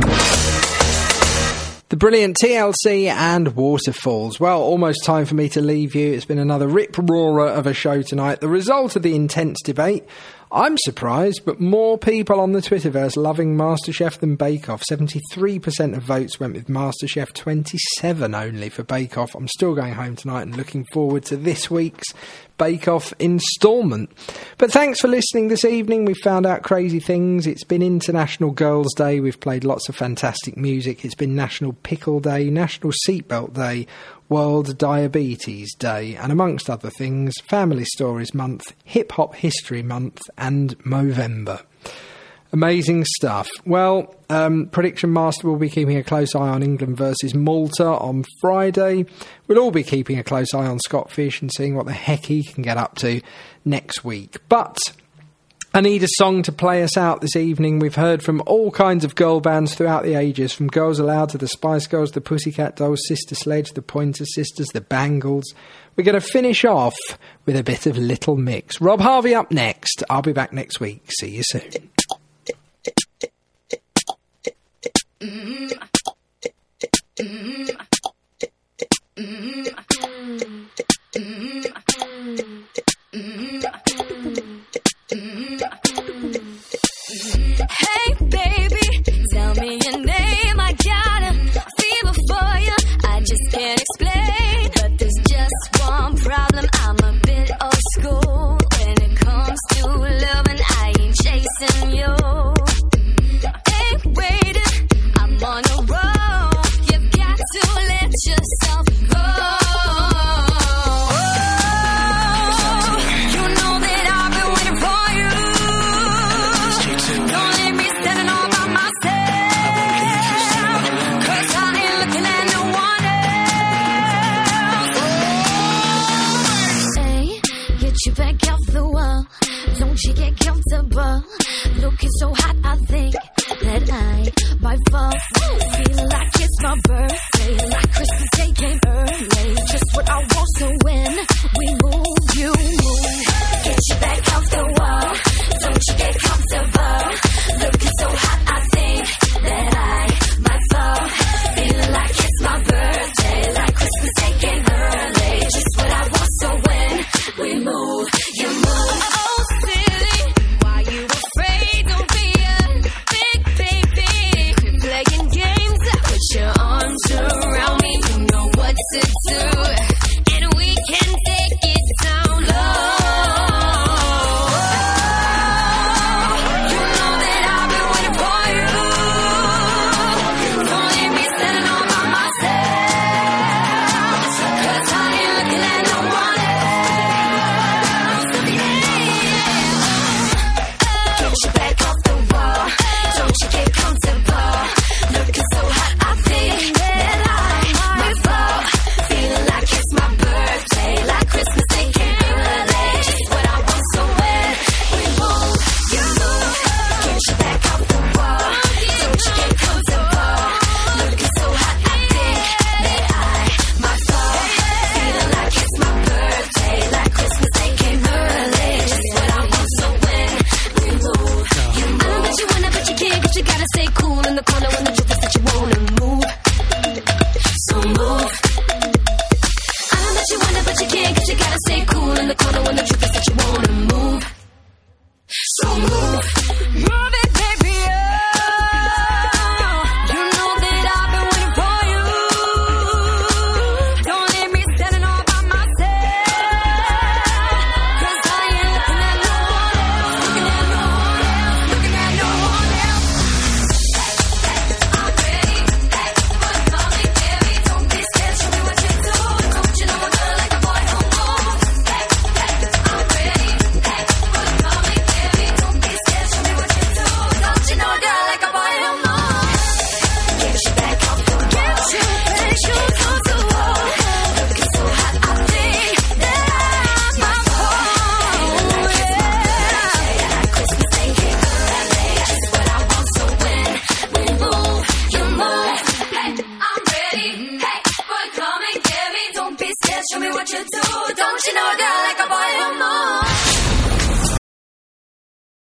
The brilliant T L C and Waterfalls. Well, almost time for me to leave you. It's been another rip-roarer of a show tonight. The result of the intense debate. I'm surprised, but more people on the Twitterverse loving MasterChef than Bake Off. seventy-three percent of votes went with MasterChef, twenty-seven only for Bake Off. I'm still going home tonight and looking forward to this week's Bake Off instalment. But thanks for listening this evening. We've found out crazy things. It's been International Girls' Day. We've played lots of fantastic music. It's been National Pickle Day, National Seatbelt Day, World Diabetes Day, and amongst other things, Family Stories Month, Hip Hop History Month, and Movember. Amazing stuff. Well, um, Prediction Master will be keeping a close eye on England versus Malta on Friday. We'll all be keeping a close eye on Scott Fish and seeing what the heck he can get up to next week. But I need a song to play us out this evening. We've heard from all kinds of girl bands throughout the ages, from Girls Aloud to the Spice Girls, the Pussycat Dolls, Sister Sledge, the Pointer Sisters, the Bangles. We're going to finish off with a bit of Little Mix. Rob Harvey up next. I'll be back next week. See you soon. Mm-hmm. Mm-hmm. Mm-hmm. Mm-hmm. Mm-hmm. Hey baby, tell me your name. I got a fever for you. I just can't explain, but there's just one problem. I'm a bit old school when it comes to loving. I ain't chasing you. Ain't waiting. I'm on a roll. You've got to let yourself go. You know that I've been waiting for you. Don't leave me standing all by myself, 'cause I ain't looking at no one else. Hey, get you back off the wall. Don't you get comfortable. Looking so hot, I think that I might fall. Feeling like it's my birthday, like Christmas Day came early. Just what I want, so when we move, you move. Get you back off the wall. Don't you get comfortable. Looking so hot, I think that I might fall. Feeling like it's my birthday, like Christmas Day came early. Just what I want, so when we move, you move. Oh, silly, why you afraid? Don't be a big baby. Quit playing games. Put your arms around me. You know what to do, and we can take it down low. You know that I've been waiting for you. Don't leave me standing all by myself, 'cause I ain't looking at no one else. Get you back off the wall. Don't you get comfortable. Looking so hot, I think that I might fall. Feeling like it's my birthday, like Christmas Day came early. Just what I want, so when we move, you move. Get you back off the wall. Don't you get comfortable. Looking so hot, I think that I might fall. Feeling like it's my birthday, like Christmas Day came early. Just what I want, so when we move, you move. I know that you wanna, but you can't, 'cause you gotta stay cool in the corner when the truth is that you wanna move. So move. I know that you wanna, but you can't, 'cause you gotta stay cool in the corner when the truth is that you wanna move. So move. Move